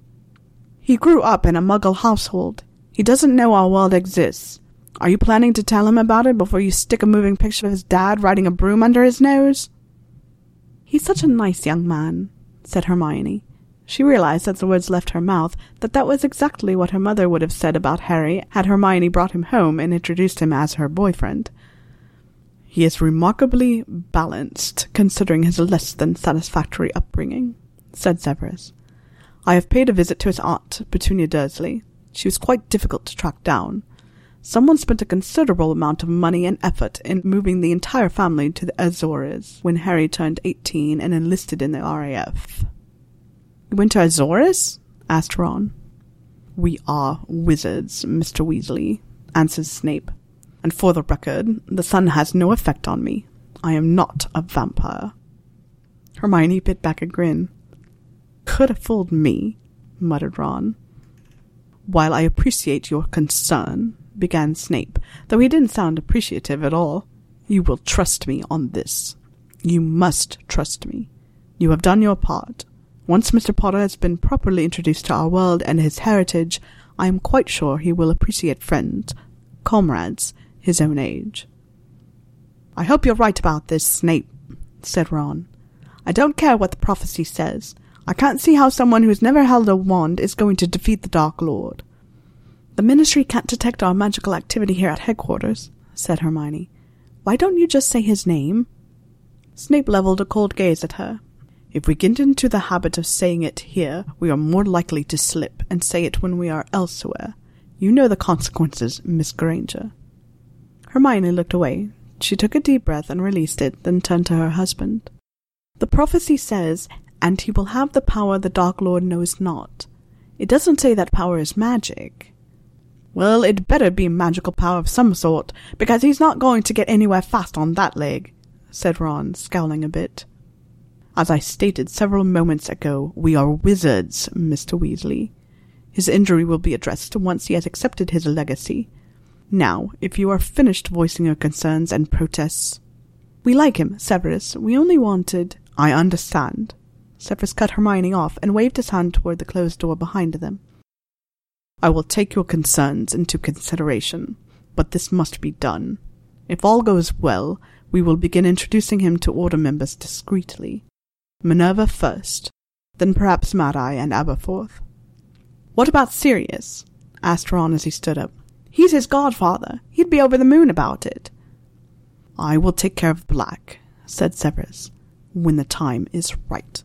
"He grew up in a muggle household. He doesn't know our world exists. Are you planning to tell him about it before you stick a moving picture of his dad riding a broom under his nose?" "He's such a nice young man," said Hermione. She realized as the words left her mouth that that was exactly what her mother would have said about Harry had Hermione brought him home and introduced him as her boyfriend. "He is remarkably balanced, considering his less than satisfactory upbringing," said Severus. "I have paid a visit to his aunt, Petunia Dursley. She was quite difficult to track down. Someone spent a considerable amount of money and effort in moving the entire family to the Azores when Harry turned eighteen and enlisted in the R A F. "You went to Azores?" asked Ron. "We are wizards, Mister Weasley," answered Snape. "And for the record, the sun has no effect on me. I am not a vampire." Hermione bit back a grin. "Could have fooled me," muttered Ron. "While I appreciate your concern," began Snape, though he didn't sound appreciative at all, "you will trust me on this. You must trust me. You have done your part. Once Mister Potter has been properly introduced to our world and his heritage, I am quite sure he will appreciate friends, comrades, his own age." "I hope you're right about this, Snape," said Ron. "I don't care what the prophecy says. I can't see how someone who's never held a wand is going to defeat the Dark Lord." "The Ministry can't detect our magical activity here at headquarters," said Hermione. "Why don't you just say his name?" Snape leveled a cold gaze at her. "If we get into the habit of saying it here, we are more likely to slip and say it when we are elsewhere. You know the consequences, Miss Granger." Hermione looked away. She took a deep breath and released it, then turned to her husband. "The prophecy says, 'And he will have the power the Dark Lord knows not.' It doesn't say that power is magic." "Well, it better be magical power of some sort, because he's not going to get anywhere fast on that leg," said Ron, scowling a bit. "As I stated several moments ago, we are wizards, Mister Weasley. His injury will be addressed once he has accepted his legacy. Now, if you are finished voicing your concerns and protests—" "We like him, Severus. We only wanted—" "I understand." Severus cut Hermione off and waved his hand toward the closed door behind them. "I will take your concerns into consideration, but this must be done. If all goes well, we will begin introducing him to Order members discreetly. Minerva first, then perhaps Mad-Eye and Aberforth." "What about Sirius?" asked Ron as he stood up. "He's his godfather. He'd be over the moon about it." "I will take care of Black," said Severus, "when the time is right."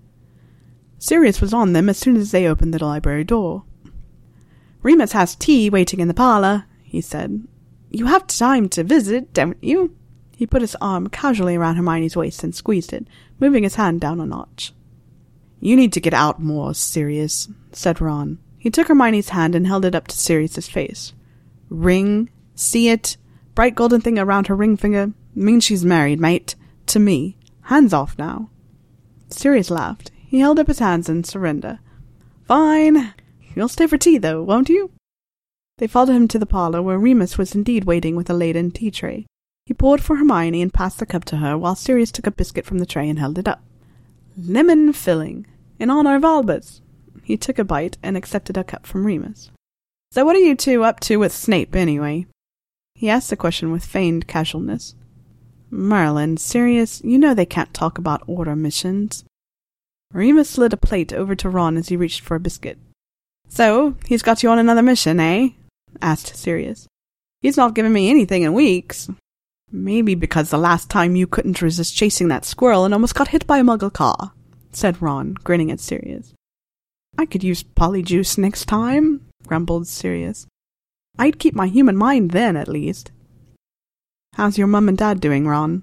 Sirius was on them as soon as they opened the library door. "Remus has tea waiting in the parlor," he said. "You have time to visit, don't you?" He put his arm casually around Hermione's waist and squeezed it, moving his hand down a notch. "You need to get out more, Sirius," said Ron. He took Hermione's hand and held it up to Sirius's face. "Ring? See it? Bright golden thing around her ring finger? Means she's married, mate. To me. Hands off now." Sirius laughed. He held up his hands in surrender. "Fine. You'll stay for tea, though, won't you?" They followed him to the parlor, where Remus was indeed waiting with a laden tea tray. He poured for Hermione and passed the cup to her, while Sirius took a biscuit from the tray and held it up. "Lemon filling, in honor of Albus." He took a bite and accepted a cup from Remus. "So what are you two up to with Snape, anyway?" He asked the question with feigned casualness. "Merlin, Sirius, you know they can't talk about Order missions." Remus slid a plate over to Ron as he reached for a biscuit. "So, he's got you on another mission, eh?" asked Sirius. "He's not given me anything in weeks." "Maybe because the last time you couldn't resist chasing that squirrel and almost got hit by a muggle car," said Ron, grinning at Sirius. "I could use polyjuice next time," grumbled Sirius. "I'd keep my human mind then, at least." "How's your mum and dad doing, Ron?"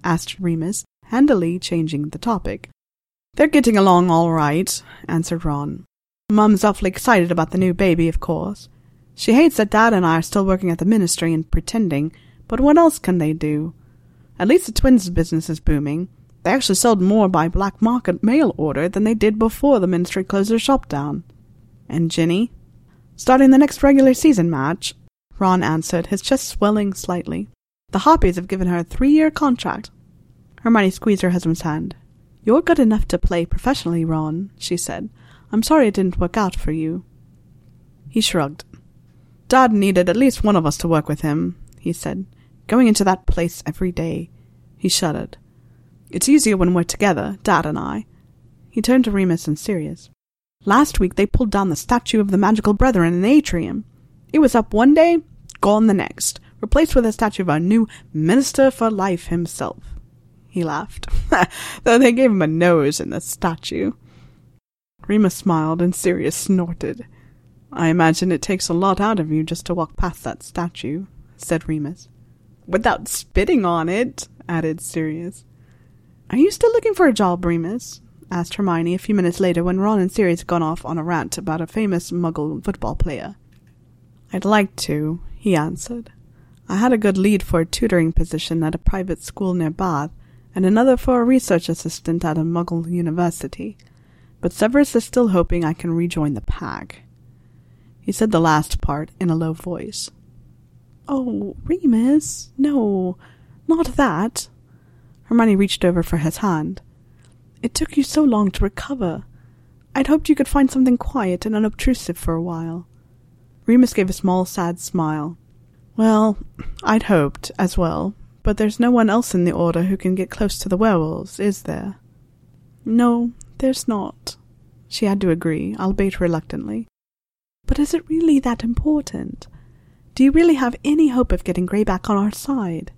asked Remus, handily changing the topic. They're getting along all right, answered Ron. Mum's awfully excited about the new baby, of course. She hates that Dad and I are still working at the ministry and pretending, but what else can they do? At least the twins' business is booming. They actually sold more by black market mail order than they did before the ministry closed their shop down. And Ginny? Starting the next regular season match, Ron answered, his chest swelling slightly. The Harpies have given her a three-year contract. Hermione squeezed her husband's hand. You're good enough to play professionally, Ron, she said. I'm sorry it didn't work out for you. He shrugged. Dad needed at least one of us to work with him, he said. Going into that place every day. He shuddered. It's easier when we're together, Dad and I. He turned to Remus and Sirius. Last week they pulled down the statue of the Magical Brethren in the atrium. It was up one day, gone the next, replaced with a statue of our new Minister for Life himself. He laughed. Though they gave him a nose in the statue. Remus smiled and Sirius snorted. I imagine it takes a lot out of you just to walk past that statue, said Remus. Without spitting on it, added Sirius. Are you still looking for a job, Remus? Asked Hermione a few minutes later when Ron and Sirius had gone off on a rant about a famous Muggle football player. I'd like to, he answered. I had a good lead for a tutoring position at a private school near Bath, and another for a research assistant at a Muggle university. But Severus is still hoping I can rejoin the pack. He said the last part in a low voice. Oh, Remus, no, not that. Hermione reached over for his hand. It took you so long to recover. I'd hoped you could find something quiet and unobtrusive for a while. Remus gave a small, sad smile. Well, I'd hoped, as well, but there's no one else in the Order who can get close to the werewolves, is there? No, there's not, she had to agree, albeit reluctantly. But is it really that important? Do you really have any hope of getting Grey back on our side?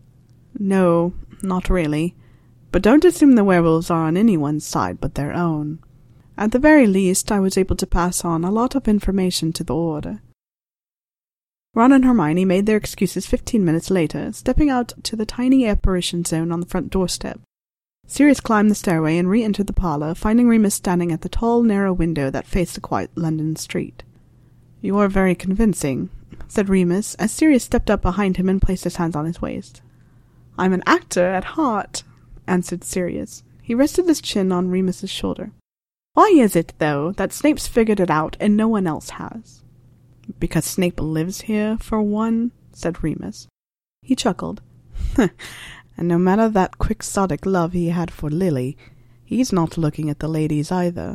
No, not really. But don't assume the werewolves are on anyone's side but their own. At the very least, I was able to pass on a lot of information to the Order. Ron and Hermione made their excuses fifteen minutes later, stepping out to the tiny apparition zone on the front doorstep. Sirius climbed the stairway and re-entered the parlour, finding Remus standing at the tall, narrow window that faced the quiet London street. You are very convincing, said Remus, as Sirius stepped up behind him and placed his hands on his waist. I'm an actor at heart, answered Sirius. He rested his chin on Remus's shoulder. Why is it, though, that Snape's figured it out and no one else has? Because Snape lives here, for one, said Remus. He chuckled. And no matter that quixotic love he had for Lily, he's not looking at the ladies either.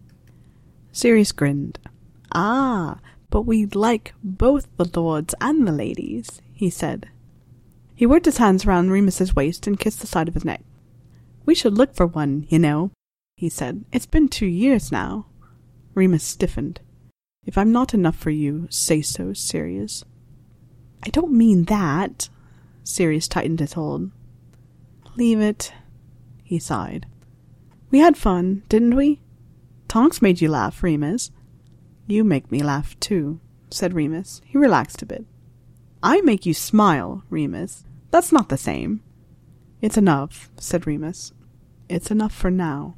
Sirius grinned. Ah, but we like both the lords and the ladies, he said. He worked his hands round Remus's waist and kissed the side of his neck. We should look for one, you know, he said. It's been two years now. Remus stiffened. If I'm not enough for you, say so, Sirius. I don't mean that. Sirius tightened his hold. Leave it, he sighed. We had fun, didn't we? Tonks made you laugh, Remus. You make me laugh, too, said Remus. He relaxed a bit. I make you smile, Remus. That's not the same. It's enough, said Remus. It's enough for now.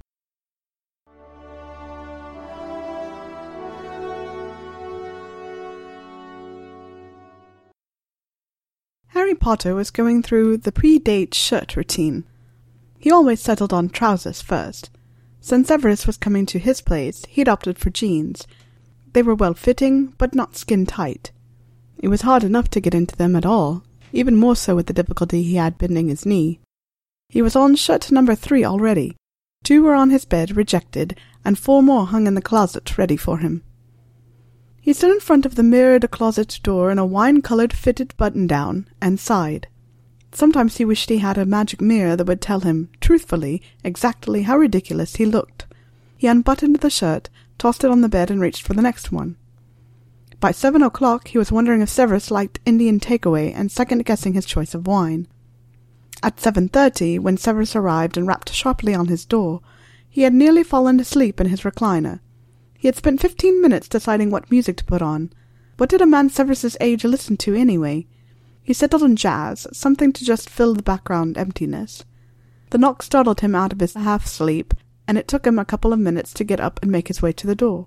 Harry Potter was going through the pre-date shirt routine. He always settled on trousers first. Since Severus was coming to his place, he'd opted for jeans. They were well-fitting, but not skin-tight. It was hard enough to get into them at all, even more so with the difficulty he had bending his knee. He was on shirt number three already. Two were on his bed, rejected, and four more hung in the closet, ready for him. He stood in front of the mirrored closet door in a wine-coloured fitted button-down, and sighed. Sometimes he wished he had a magic mirror that would tell him, truthfully, exactly how ridiculous he looked. He unbuttoned the shirt, tossed it on the bed, and reached for the next one. By seven o'clock he was wondering if Severus liked Indian takeaway and second-guessing his choice of wine. At seven thirty, when Severus arrived and rapped sharply on his door, he had nearly fallen asleep in his recliner. He had spent fifteen minutes deciding what music to put on. What did a man Severus's age listen to, anyway? He settled on jazz, something to just fill the background emptiness. The knock startled him out of his half-sleep, and it took him a couple of minutes to get up and make his way to the door.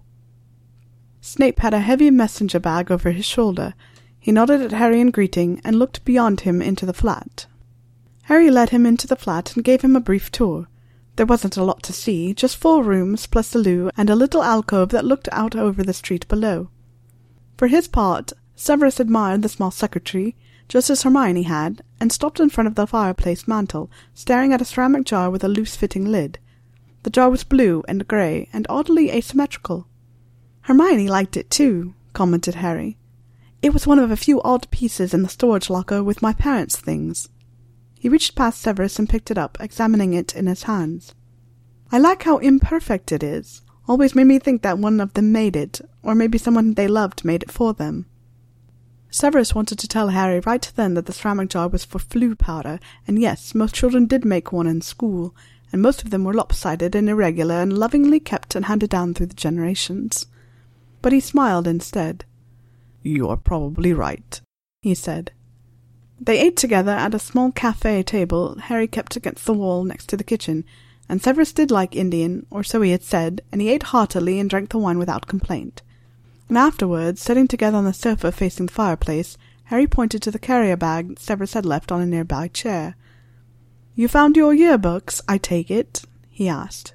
Snape had a heavy messenger bag over his shoulder. He nodded at Harry in greeting and looked beyond him into the flat. Harry led him into the flat and gave him a brief tour. There wasn't a lot to see, just four rooms plus a loo and a little alcove that looked out over the street below. For his part, Severus admired the small secretary, just as Hermione had, and stopped in front of the fireplace mantel, staring at a ceramic jar with a loose-fitting lid. The jar was blue and grey, and oddly asymmetrical. Hermione liked it too, commented Harry. It was one of a few odd pieces in the storage locker with my parents' things. He reached past Severus and picked it up, examining it in his hands. I like how imperfect it is. Always made me think that one of them made it, or maybe someone they loved made it for them. Severus wanted to tell Harry right then that the ceramic jar was for flue powder, and yes, most children did make one in school, and most of them were lopsided and irregular and lovingly kept and handed down through the generations. But he smiled instead. You are probably right, he said. They ate together at a small cafe table Harry kept against the wall next to the kitchen, and Severus did like Indian, or so he had said, and he ate heartily and drank the wine without complaint. And afterwards, sitting together on the sofa facing the fireplace, Harry pointed to the carrier bag Severus had left on a nearby chair. "You found your yearbooks, I take it?" he asked.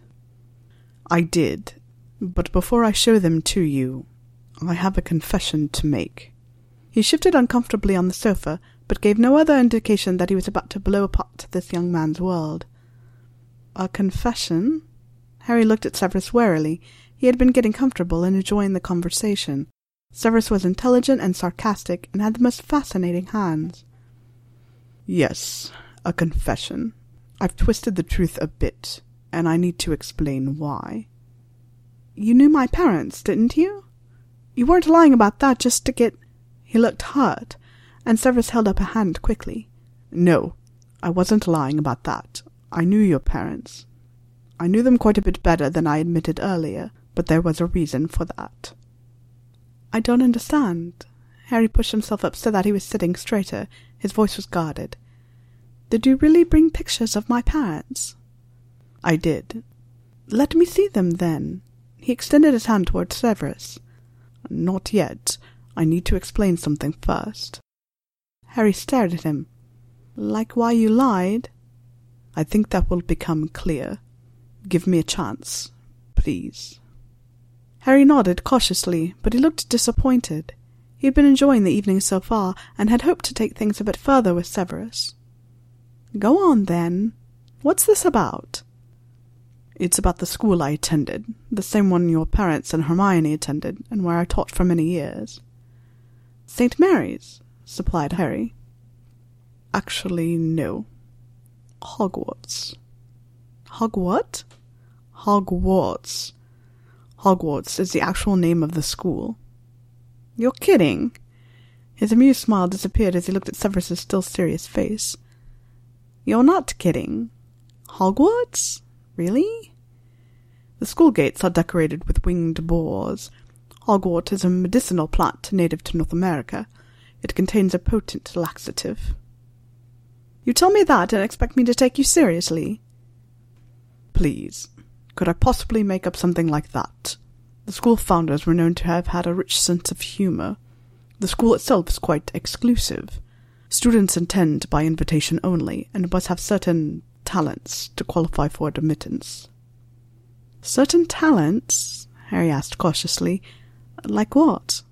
"I did, but before I show them to you, I have a confession to make." He shifted uncomfortably on the sofa, but gave no other indication that he was about to blow apart this young man's world. "A confession?" Harry looked at Severus warily. He had been getting comfortable and enjoying the conversation. Severus was intelligent and sarcastic, and had the most fascinating hands. "Yes, a confession. I've twisted the truth a bit, and I need to explain why." "You knew my parents, didn't you? You weren't lying about that just to get—" He looked hurt, and Severus held up a hand quickly. "No, I wasn't lying about that. I knew your parents. I knew them quite a bit better than I admitted earlier, but there was a reason for that." "I don't understand." Harry pushed himself up so that he was sitting straighter. His voice was guarded. "Did you really bring pictures of my parents?" "I did." "Let me see them, then." He extended his hand towards Severus. "Not yet. I need to explain something first." Harry stared at him. "Like why you lied?" "I think that will become clear. Give me a chance, please." Harry nodded cautiously, but he looked disappointed. He had been enjoying the evening so far, and had hoped to take things a bit further with Severus. "Go on, then. What's this about?" "It's about the school I attended, the same one your parents and Hermione attended, and where I taught for many years." "Saint Mary's," supplied Harry. "Actually, no. Hogwarts." "Hogwart?" "Hogwarts. Hogwarts is the actual name of the school." "You're kidding." His amused smile disappeared as he looked at Severus's still serious face. "You're not kidding. Hogwarts? Really?" "The school gates are decorated with winged boars. Hogwart is a medicinal plant native to North America. It contains a potent laxative." "You tell me that and expect me to take you seriously?" "Please. Could I possibly make up something like that? The school founders were known to have had a rich sense of humor. The school itself is quite exclusive. Students attend by invitation only, and must have certain talents to qualify for admittance." "Certain talents?" Harry asked cautiously. "Like what?"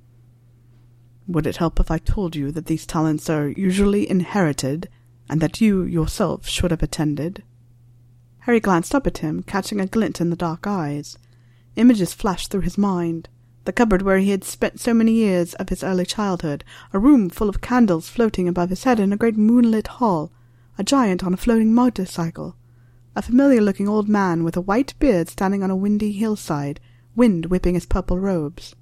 "Would it help if I told you that these talents are usually inherited, and that you yourself should have attended?" Harry glanced up at him, catching a glint in the dark eyes. Images flashed through his mind. The cupboard where he had spent so many years of his early childhood, a room full of candles floating above his head in a great moonlit hall, a giant on a floating motorcycle, a familiar-looking old man with a white beard standing on a windy hillside, wind whipping his purple robes.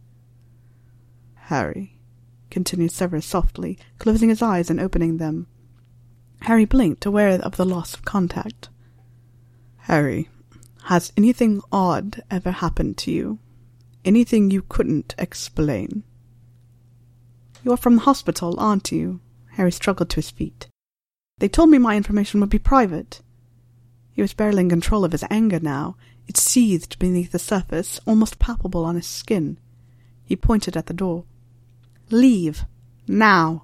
"Harry," continued Severus softly, closing his eyes and opening them. Harry blinked, aware of the loss of contact. "Harry, has anything odd ever happened to you? Anything you couldn't explain?" "You're from the hospital, aren't you?" Harry struggled to his feet. They told me my information would be private. He was barely in control of his anger now. It seethed beneath the surface, almost palpable on his skin. He pointed at the door. Leave. Now.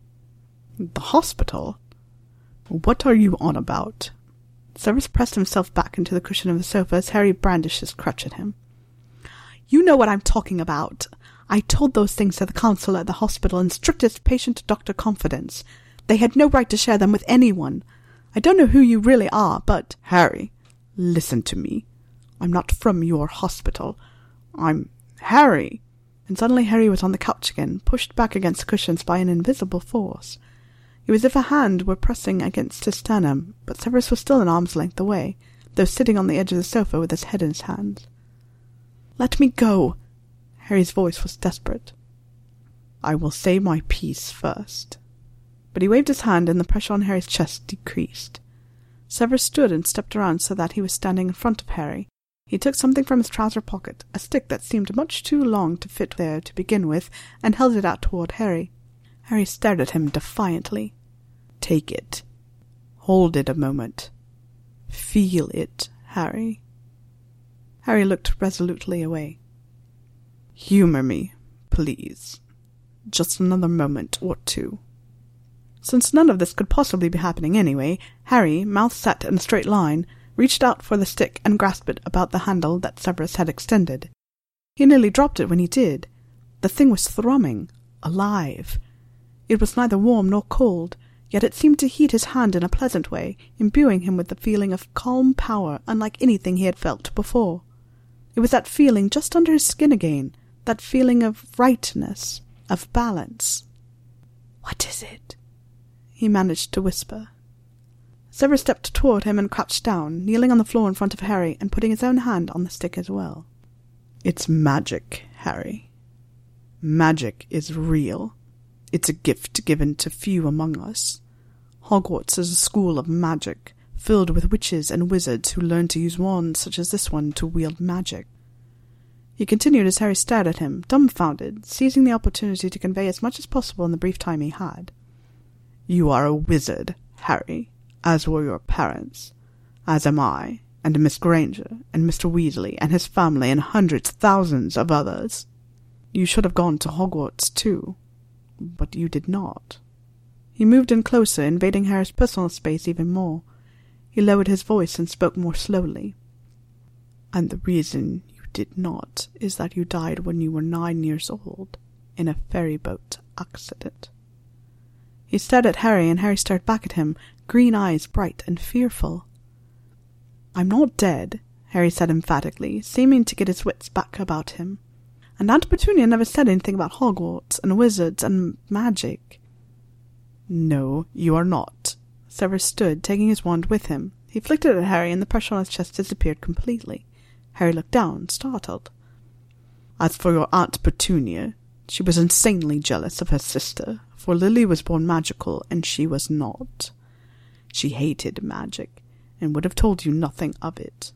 The hospital? What are you on about? Severus pressed himself back into the cushion of the sofa as Harry brandished his crutch at him. You know what I'm talking about. I told those things to the counselor at the hospital in strictest patient-doctor confidence. They had no right to share them with anyone. I don't know who you really are, but... Harry, listen to me. I'm not from your hospital. I'm... Harry! And suddenly Harry was on the couch again, pushed back against the cushions by an invisible force. It was as if a hand were pressing against his sternum, but Severus was still an arm's length away, though sitting on the edge of the sofa with his head in his hands. Let me go! Harry's voice was desperate. I will say my piece first. But he waved his hand and the pressure on Harry's chest decreased. Severus stood and stepped around so that he was standing in front of Harry. He took something from his trouser pocket, a stick that seemed much too long to fit there to begin with, and held it out toward Harry. Harry stared at him defiantly. Take it. Hold it a moment. Feel it, Harry. Harry looked resolutely away. Humor me, please. Just another moment or two. Since none of this could possibly be happening anyway, Harry, mouth set in a straight line, reached out for the stick and grasped it about the handle that Severus had extended. He nearly dropped it when he did. The thing was thrumming, alive. It was neither warm nor cold, yet it seemed to heat his hand in a pleasant way, imbuing him with the feeling of calm power unlike anything he had felt before. It was that feeling just under his skin again, that feeling of rightness, of balance. What is it? He managed to whisper. Severus stepped toward him and crouched down, kneeling on the floor in front of Harry and putting his own hand on the stick as well. It's magic, Harry. Magic is real. It's a gift given to few among us. Hogwarts is a school of magic, filled with witches and wizards who learn to use wands such as this one to wield magic. He continued as Harry stared at him, dumbfounded, seizing the opportunity to convey as much as possible in the brief time he had. You are a wizard, Harry, as were your parents, as am I, and Miss Granger, and Mister Weasley, and his family, and hundreds, thousands of others. You should have gone to Hogwarts, too, but you did not. He moved in closer, invading Harry's personal space even more. He lowered his voice and spoke more slowly. And the reason you did not is that you died when you were nine years old, in a ferry boat accident. He stared at Harry, and Harry stared back at him, green eyes bright and fearful. I'm not dead, Harry said emphatically, seeming to get his wits back about him. And Aunt Petunia never said anything about Hogwarts and wizards and magic. No, you are not. Severus stood, taking his wand with him. He flicked it at Harry, and the pressure on his chest disappeared completely. Harry looked down, startled. As for your Aunt Petunia, she was insanely jealous of her sister, for Lily was born magical and she was not. She hated magic, and would have told you nothing of it.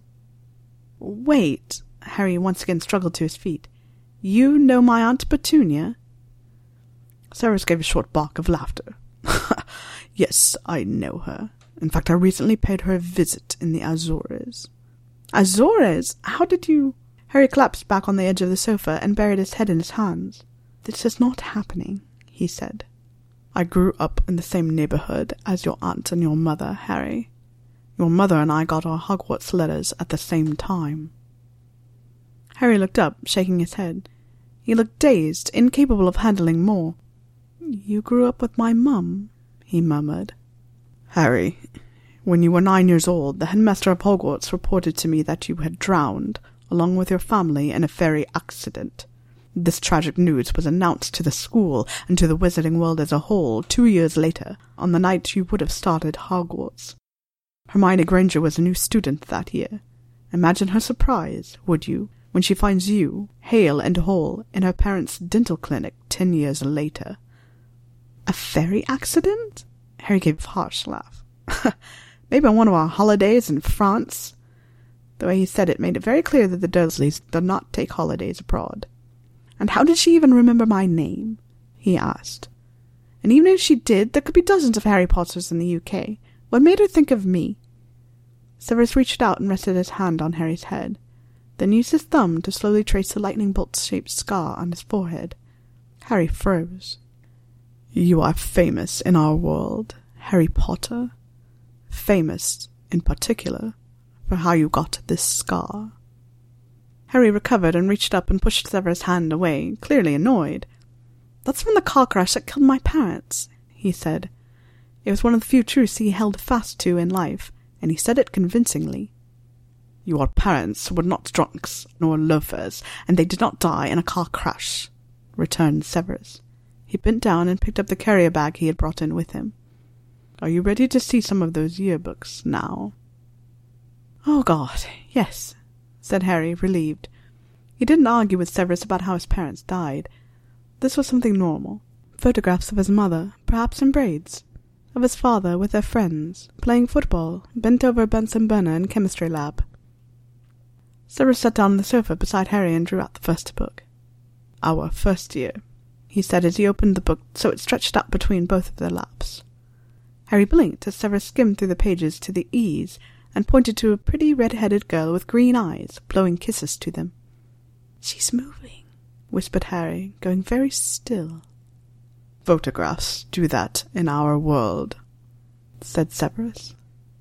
Wait, Harry once again struggled to his feet. You know my Aunt Petunia? Severus gave a short bark of laughter. Yes, I know her. In fact, I recently paid her a visit in the Azores. Azores? How did you... Harry collapsed back on the edge of the sofa and buried his head in his hands. This is not happening, he said. I grew up in the same neighborhood as your aunt and your mother, Harry. Your mother and I got our Hogwarts letters at the same time. Harry looked up, shaking his head. He looked dazed, incapable of handling more. You grew up with my mum, he murmured. Harry, when you were nine years old, the headmaster of Hogwarts reported to me that you had drowned, along with your family, in a ferry accident. This tragic news was announced to the school and to the wizarding world as a whole two years later, on the night you would have started Hogwarts. Hermione Granger was a new student that year. Imagine her surprise, would you, when she finds you, hale and whole, in her parents' dental clinic ten years later. A ferry accident? Harry gave a harsh laugh. Maybe on one of our holidays in France. The way he said it made it very clear that the Dursleys did not take holidays abroad. And how did she even remember my name? He asked. And even if she did, there could be dozens of Harry Potters in the U K. What made her think of me? Severus reached out and rested his hand on Harry's head, then used his thumb to slowly trace the lightning bolt-shaped scar on his forehead. Harry froze. You are famous in our world, Harry Potter. Famous, in particular, for how you got this scar. Harry recovered and reached up and pushed Severus' hand away, clearly annoyed. That's from the car crash that killed my parents, he said. It was one of the few truths he held fast to in life, and he said it convincingly. Your parents were not drunks nor loafers, and they did not die in a car crash, returned Severus. He bent down and picked up the carrier bag he had brought in with him. Are you ready to see some of those yearbooks now? Oh, God, yes, said Harry, relieved. He didn't argue with Severus about how his parents died. This was something normal. Photographs of his mother, perhaps in braids, of his father with their friends, playing football, bent over a Bunsen burner in chemistry lab. Severus sat down on the sofa beside Harry and drew out the first book. Our first year, he said as he opened the book so it stretched out between both of their laps. Harry blinked as Severus skimmed through the pages to the E's and pointed to a pretty red-headed girl with green eyes, blowing kisses to them. She's moving, whispered Harry, going very still. Photographs do that in our world, said Severus.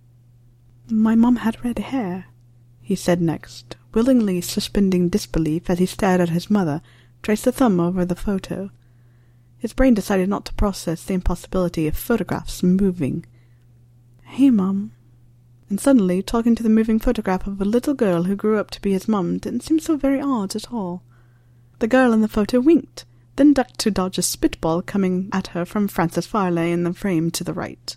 My mum had red hair, he said next, willingly suspending disbelief as he stared at his mother, traced a thumb over the photo. His brain decided not to process the impossibility of photographs moving. Hey, Mum. And suddenly, talking to the moving photograph of a little girl who grew up to be his mum didn't seem so very odd at all. The girl in the photo winked, then ducked to dodge a spitball coming at her from Frances Farley in the frame to the right.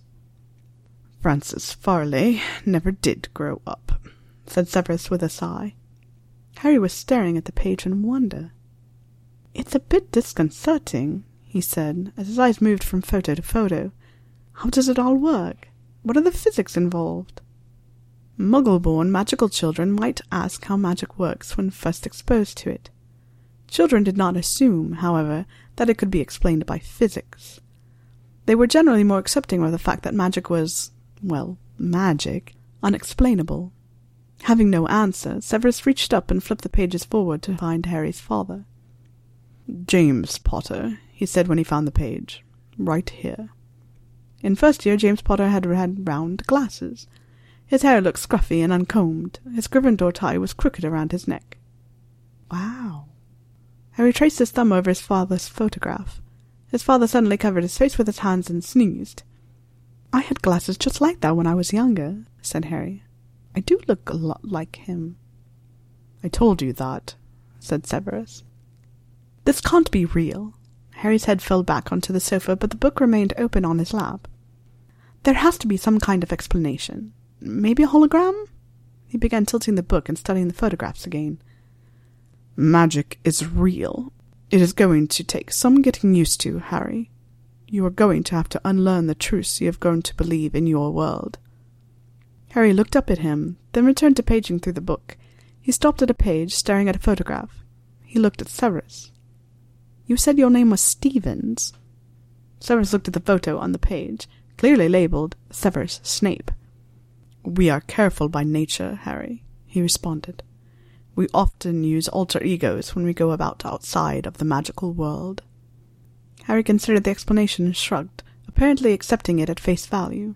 Frances Farley never did grow up, said Severus with a sigh. Harry was staring at the page in wonder. It's a bit disconcerting, he said, as his eyes moved from photo to photo. How does it all work? What are the physics involved? Muggle-born magical children might ask how magic works when first exposed to it. Children did not assume, however, that it could be explained by physics. They were generally more accepting of the fact that magic was, well, magic, unexplainable. Having no answer, Severus reached up and flipped the pages forward to find Harry's father. James Potter, he said when he found the page. Right here. In first year, James Potter had had round glasses. His hair looked scruffy and uncombed. His Gryffindor tie was crooked around his neck. Wow. Harry traced his thumb over his father's photograph. His father suddenly covered his face with his hands and sneezed. I had glasses just like that when I was younger, said Harry. I do look a lot like him. I told you that, said Severus. This can't be real. Harry's head fell back onto the sofa, but the book remained open on his lap. There has to be some kind of explanation. Maybe a hologram? He began tilting the book and studying the photographs again. Magic is real. It is going to take some getting used to, Harry. You are going to have to unlearn the truths you have grown to believe in your world. Harry looked up at him, then returned to paging through the book. He stopped at a page, staring at a photograph. He looked at Severus. You said your name was Stevens. Severus looked at the photo on the page, clearly labelled Severus Snape. We are careful by nature, Harry, he responded. We often use alter egos when we go about outside of the magical world. Harry considered the explanation and shrugged, apparently accepting it at face value.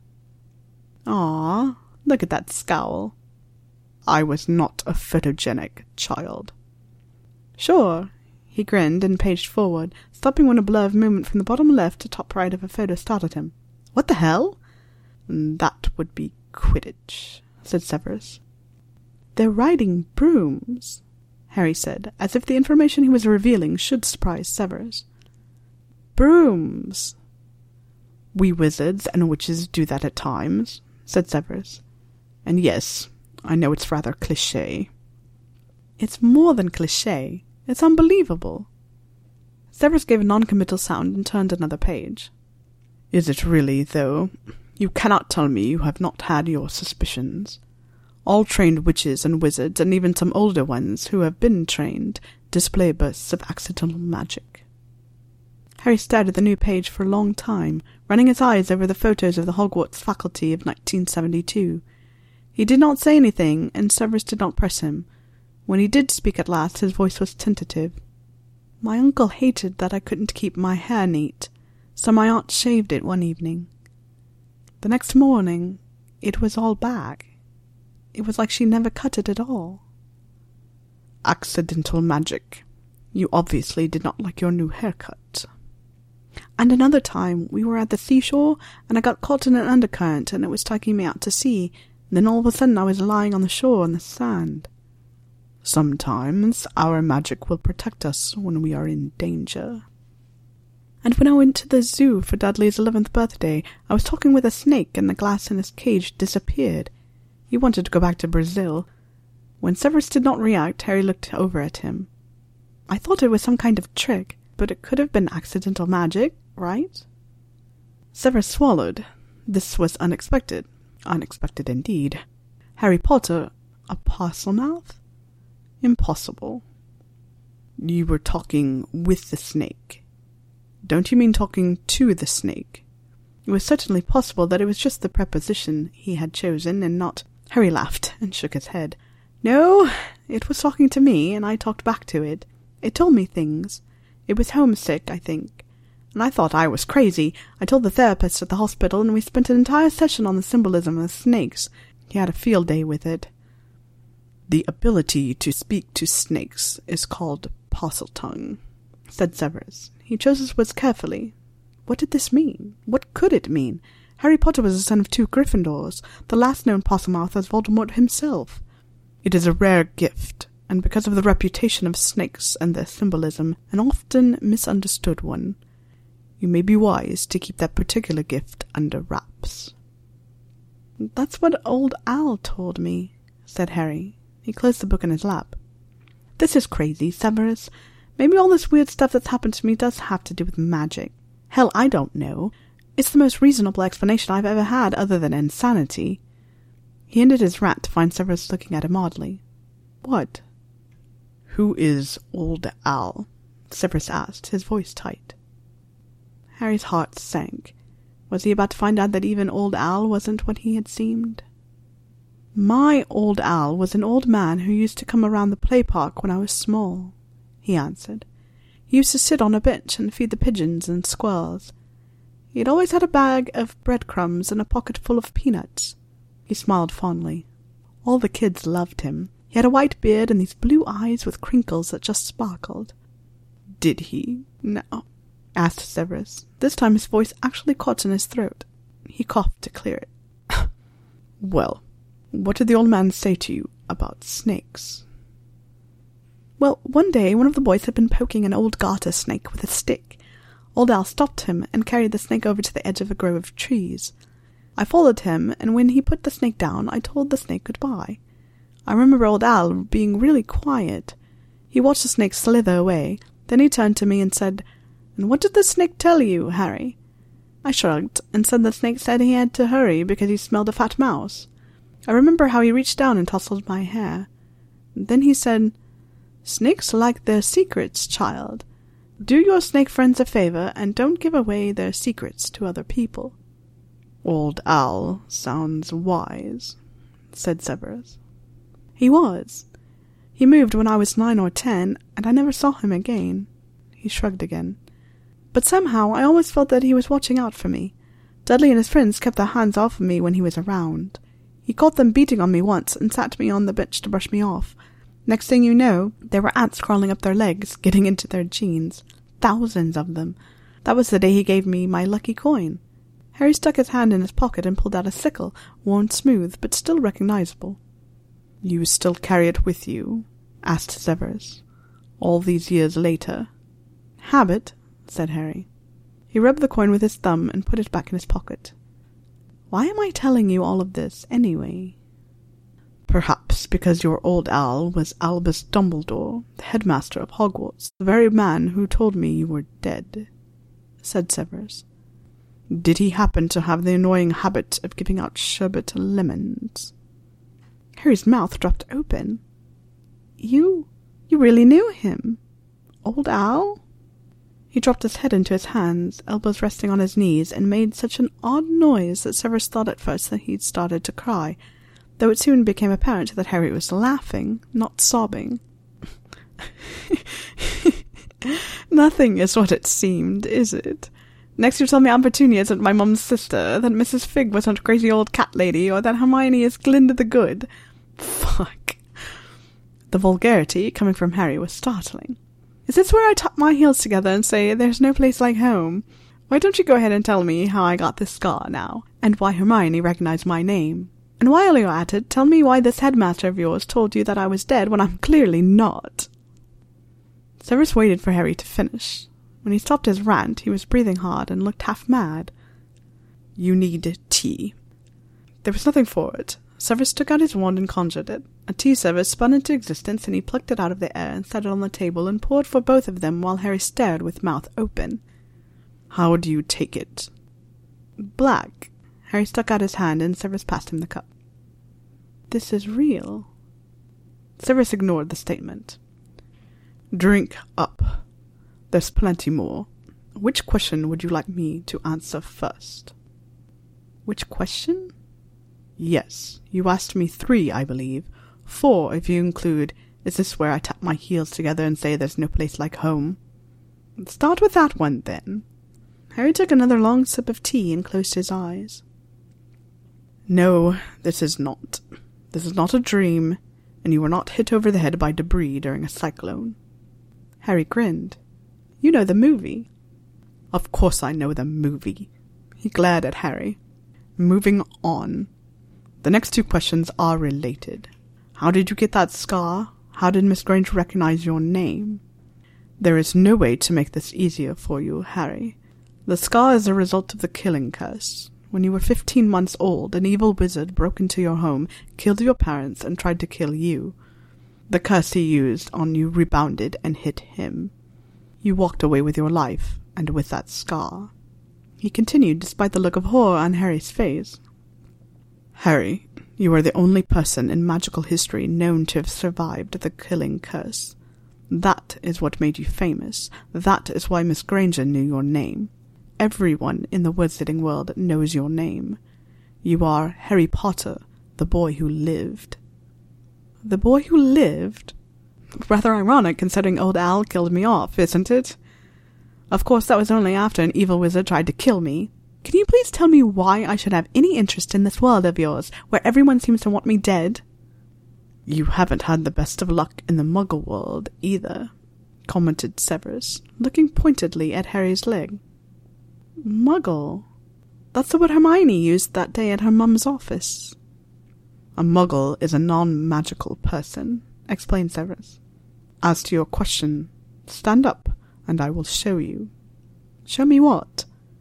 Ah, look at that scowl. I was not a photogenic child. Sure. He grinned and paged forward, stopping when a blur of movement from the bottom left to top right of a photo startled him. What the hell? That would be Quidditch, said Severus. They're riding brooms, Harry said, as if the information he was revealing should surprise Severus. Brooms. We wizards and witches do that at times, said Severus. And yes, I know it's rather cliché. It's more than cliché. It's unbelievable. Severus gave a non-committal sound and turned another page. Is it really, though? You cannot tell me you have not had your suspicions. All trained witches and wizards, and even some older ones who have been trained, display bursts of accidental magic. Harry stared at the new page for a long time, running his eyes over the photos of the Hogwarts faculty of nineteen seventy-two. He did not say anything, and Severus did not press him. When he did speak at last, his voice was tentative. My uncle hated that I couldn't keep my hair neat, so my aunt shaved it one evening. The next morning, it was all back. It was like she never cut it at all. Accidental magic. You obviously did not like your new haircut. And another time, we were at the seashore, and I got caught in an undercurrent, and it was taking me out to sea. Then all of a sudden I was lying on the shore on the sand. Sometimes our magic will protect us when we are in danger. And when I went to the zoo for Dudley's eleventh birthday, I was talking with a snake and the glass in his cage disappeared. He wanted to go back to Brazil. When Severus did not react, Harry looked over at him. I thought it was some kind of trick, but it could have been accidental magic, right? Severus swallowed. This was unexpected. Unexpected indeed. Harry Potter, a Parselmouth? Impossible. You were talking with the snake. Don't you mean talking to the snake? It was certainly possible that it was just the preposition he had chosen and not... Harry laughed and shook his head. No, it was talking to me, and I talked back to it. It told me things. It was homesick, I think. And I thought I was crazy. I told the therapist at the hospital, and we spent an entire session on the symbolism of snakes. He had a field day with it. The ability to speak to snakes is called Parseltongue, said Severus. He chose his words carefully. What did this mean? What could it mean? Harry Potter was the son of two Gryffindors. The last known Parselmouth was Voldemort himself. It is a rare gift, and because of the reputation of snakes and their symbolism, an often misunderstood one. You may be wise to keep that particular gift under wraps. That's what old Al told me, said Harry. He closed the book in his lap. This is crazy, Severus. Maybe all this weird stuff that's happened to me does have to do with magic. Hell, I don't know. It's the most reasonable explanation I've ever had other than insanity. He ended his rant to find Severus looking at him oddly. What? Who is old Al? Severus asked, his voice tight. Harry's heart sank. Was he about to find out that even old Al wasn't what he had seemed? My old Al was an old man who used to come around the play park when I was small, he answered. He used to sit on a bench and feed the pigeons and squirrels. He had always had a bag of breadcrumbs and a pocket full of peanuts. He smiled fondly. All the kids loved him. He had a white beard and these blue eyes with crinkles that just sparkled. Did he? No. Asked Severus. This time his voice actually caught in his throat. He coughed to clear it. Well, what did the old man say to you about snakes? Well, one day one of the boys had been poking an old garter snake with a stick. Old Al stopped him and carried the snake over to the edge of a grove of trees. I followed him, and when he put the snake down, I told the snake goodbye. I remember old Al being really quiet. He watched the snake slither away. Then he turned to me and said, "And what did the snake tell you, Harry?" I shrugged and said the snake said he had to hurry because he smelled a fat mouse. I remember how he reached down and tousled my hair. Then he said, "Snakes like their secrets, child. Do your snake friends a favor and don't give away their secrets to other people." Old Al sounds wise, said Severus. He was. He moved when I was nine or ten, and I never saw him again. He shrugged again. But somehow I always felt that he was watching out for me. Dudley and his friends kept their hands off of me when he was around. He caught them beating on me once and sat me on the bench to brush me off. Next thing you know, there were ants crawling up their legs, getting into their jeans. Thousands of them. That was the day he gave me my lucky coin. Harry stuck his hand in his pocket and pulled out a sickle, worn smooth, but still recognizable. "You still carry it with you?" asked Severus. "All these years later?" "Habit," said Harry. He rubbed the coin with his thumb and put it back in his pocket. "Why am I telling you all of this, anyway?" "Perhaps because your old Al was Albus Dumbledore, the headmaster of Hogwarts, the very man who told me you were dead," said Severus. "Did he happen to have the annoying habit of giving out sherbet lemons?" Harry's mouth dropped open. You... you really knew him? Old Al? He dropped his head into his hands, elbows resting on his knees, and made such an odd noise that Severus thought at first that he'd started to cry, though it soon became apparent that Harry was laughing, not sobbing. Nothing is what it seemed, is it? Next you tell me Aunt Petunia isn't my mum's sister, that Missus Figg wasn't a crazy old cat lady, or that Hermione is Glinda the Good. Fuck. The vulgarity coming from Harry was startling. Is this where I tap my heels together and say, there's no place like home? Why don't you go ahead and tell me how I got this scar now, and why Hermione recognized my name? And while you're at it, tell me why this headmaster of yours told you that I was dead when I'm clearly not. Severus waited for Harry to finish. When he stopped his rant, he was breathing hard and looked half mad. You need tea. There was nothing for it. Severus took out his wand and conjured it. A tea service spun into existence, and he plucked it out of the air and set it on the table and poured for both of them while Harry stared with mouth open. How do you take it? Black. Harry stuck out his hand, and Severus passed him the cup. This is real. Severus ignored the statement. Drink up. There's plenty more. Which question would you like me to answer first? Which question? Yes, you asked me three, I believe. Four, if you include, is this where I tap my heels together and say there's no place like home? Start with that one, then. Harry took another long sip of tea and closed his eyes. No, this is not. This is not a dream, and you were not hit over the head by debris during a cyclone. Harry grinned. You know the movie. Of course I know the movie. He glared at Harry. Moving on. The next two questions are related. How did you get that scar? How did Miss Granger recognize your name? There is no way to make this easier for you, Harry. The scar is a result of the killing curse. When you were fifteen months old, an evil wizard broke into your home, killed your parents, and tried to kill you. The curse he used on you rebounded and hit him. You walked away with your life, and with that scar. He continued, despite the look of horror on Harry's face. Harry, you are the only person in magical history known to have survived the killing curse. That is what made you famous. That is why Miss Granger knew your name. Everyone in the wizarding world knows your name. You are Harry Potter, the boy who lived. The boy who lived? Rather ironic, considering old Al killed me off, isn't it? Of course, that was only after an evil wizard tried to kill me. Can you please tell me why I should have any interest in this world of yours, where everyone seems to want me dead? You haven't had the best of luck in the Muggle world, either, commented Severus, looking pointedly at Harry's leg. Muggle? That's the word Hermione used that day at her mum's office. A Muggle is a non-magical person, explained Severus. As to your question, stand up, and I will show you. Show me what?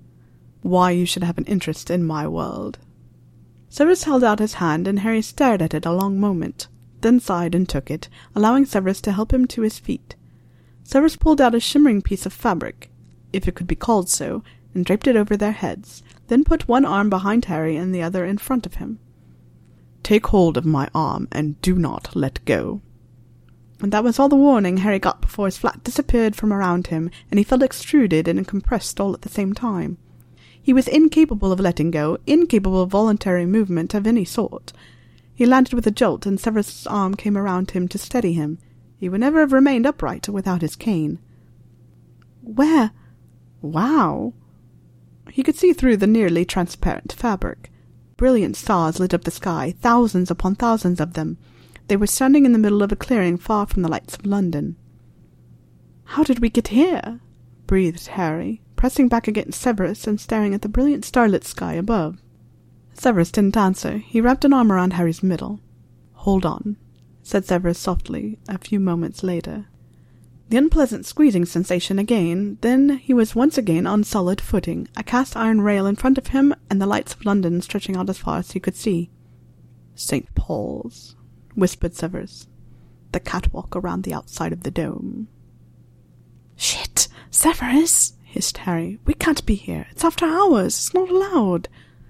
Why you should have an interest in my world. Severus held out his hand, and Harry stared at it a long moment, then sighed and took it, allowing Severus to help him to his feet. Severus pulled out a shimmering piece of fabric, if it could be called so, and draped it over their heads, then put one arm behind Harry and the other in front of him. Take hold of my arm, and do not let go. And that was all the warning Harry got before his flat disappeared from around him, and he felt extruded and compressed all at the same time. He was incapable of letting go, incapable of voluntary movement of any sort. He landed with a jolt, and Severus' arm came around him to steady him. He would never have remained upright without his cane. Where? Wow! He could see through the nearly transparent fabric. Brilliant stars lit up the sky, thousands upon thousands of them. They were standing in the middle of a clearing far from the lights of London. How did we get here? Breathed Harry, pressing back against Severus and staring at the brilliant starlit sky above. Severus didn't answer. He wrapped an arm around Harry's middle. Hold on, said Severus softly, a few moments later. The unpleasant squeezing sensation again, then he was once again on solid footing, a cast-iron rail in front of him, and the lights of London stretching out as far as he could see. Saint Paul's, whispered Severus. The catwalk around the outside of the dome. Shit! Severus! Hissed Harry. We can't be here. It's after hours. It's not allowed.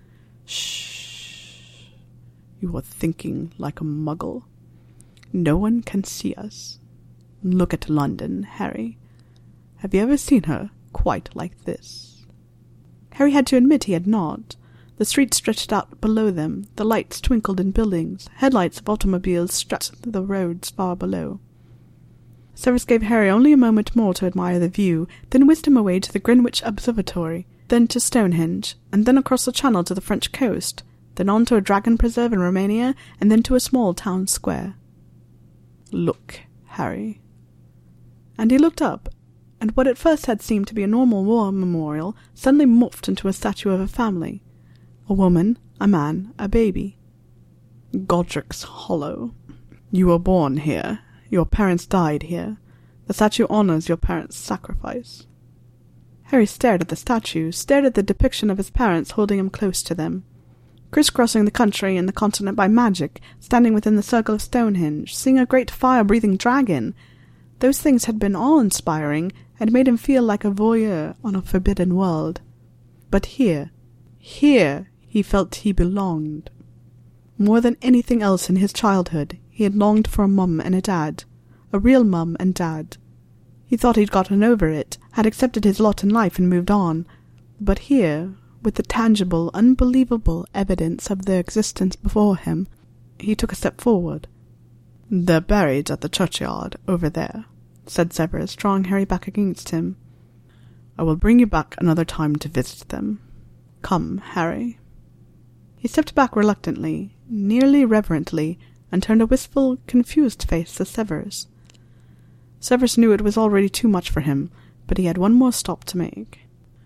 Shh. You are thinking like a Muggle. No one can see us. Look at London, Harry. Have you ever seen her, quite like this. Harry had to admit he had not. The street stretched out below them, the lights twinkled in buildings, headlights of automobiles stretched through the roads far below. Severus gave Harry only a moment more to admire the view, then whisked him away to the Greenwich Observatory, then to Stonehenge, and then across the Channel to the French coast, then on to a dragon preserve in Romania, and then to a small town square. "Look, Harry." And he looked up, and what at first had seemed to be a normal war memorial suddenly morphed into a statue of a family. A woman, a man, a baby. "Godric's Hollow. You were born here. Your parents died here. The statue honors your parents' sacrifice." Harry stared at the statue, stared at the depiction of his parents holding him close to them. Crisscrossing the country and the continent by magic, standing within the circle of Stonehenge, seeing a great fire-breathing dragon. Those things had been awe-inspiring, and made him feel like a voyeur on a forbidden world. But here, here, he felt he belonged. More than anything else in his childhood, he had longed for a mum and a dad, a real mum and dad. He thought he'd gotten over it, had accepted his lot in life and moved on. But here, with the tangible, unbelievable evidence of their existence before him, he took a step forward. "They're buried at the churchyard, over there," said Severus, drawing Harry back against him. "I will bring you back another time to visit them. Come, Harry." He stepped back reluctantly, nearly reverently, and turned a wistful, confused face to Severus. Severus knew it was already too much for him, but he had one more stop to make.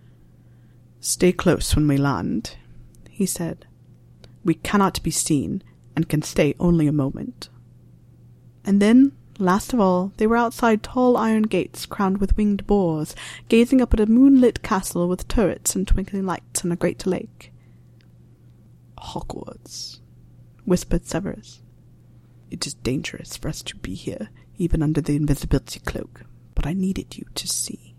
"Stay close when we land," he said. "We cannot be seen, and can stay only a moment." And then, last of all, they were outside tall iron gates crowned with winged boars, gazing up at a moonlit castle with turrets and twinkling lights and a great lake. "Hogwarts," whispered Severus. "It is dangerous for us to be here, even under the invisibility cloak, but I needed you to see."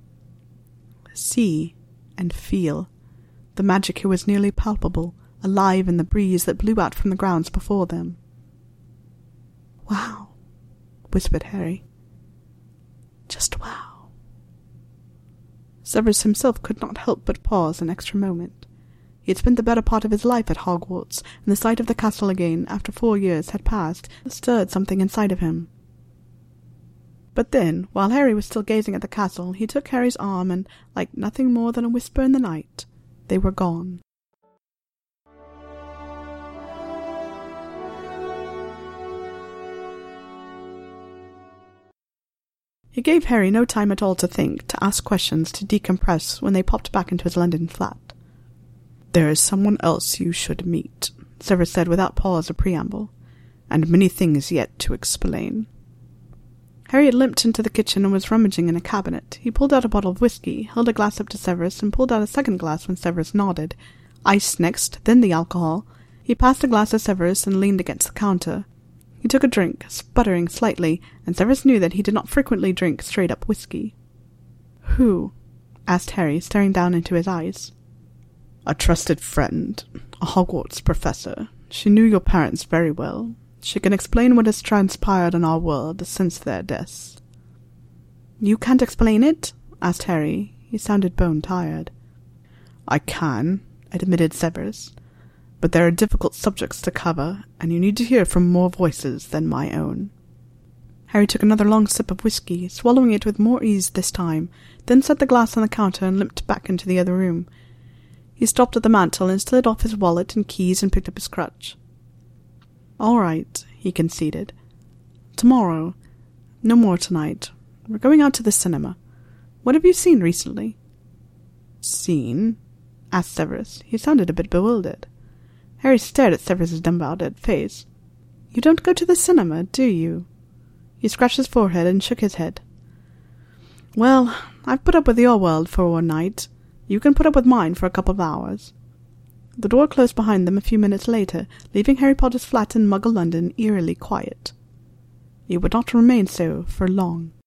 See and feel. The magic here was nearly palpable, alive in the breeze that blew out from the grounds before them. "Wow," whispered Harry. "Just wow." Severus himself could not help but pause an extra moment. He had spent the better part of his life at Hogwarts, and the sight of the castle again, after four years had passed, stirred something inside of him. But then, while Harry was still gazing at the castle, he took Harry's arm and, like nothing more than a whisper in the night, they were gone. It gave Harry no time at all to think, to ask questions, to decompress when they popped back into his London flat. "There is someone else you should meet," Severus said without pause or preamble, "and many things yet to explain." Harry had limped into the kitchen and was rummaging in a cabinet. He pulled out a bottle of whiskey, held a glass up to Severus, and pulled out a second glass when Severus nodded. Ice next, then the alcohol. He passed a glass to Severus and leaned against the counter. He took a drink, sputtering slightly, and Severus knew that he did not frequently drink straight-up whiskey. "Who?" asked Harry, staring down into his eyes. "A trusted friend, a Hogwarts professor. She knew your parents very well. She can explain what has transpired in our world since their deaths." "You can't explain it?" asked Harry. He sounded bone-tired. "I can," admitted Severus, "but there are difficult subjects to cover, and you need to hear from more voices than my own." Harry took another long sip of whiskey, swallowing it with more ease this time, then set the glass on the counter and limped back into the other room. He stopped at the mantel and slid off his wallet and keys and picked up his crutch. "All right," he conceded. "Tomorrow. No more tonight. We're going out to the cinema. What have you seen recently?" "Seen?" asked Severus. He sounded a bit bewildered. Harry stared at Severus's dumbfounded face. "You don't go to the cinema, do you?" He scratched his forehead and shook his head. "Well, I've put up with your world for one night. You can put up with mine for a couple of hours." The door closed behind them a few minutes later, leaving Harry Potter's flat in Muggle London eerily quiet. It would not remain so for long.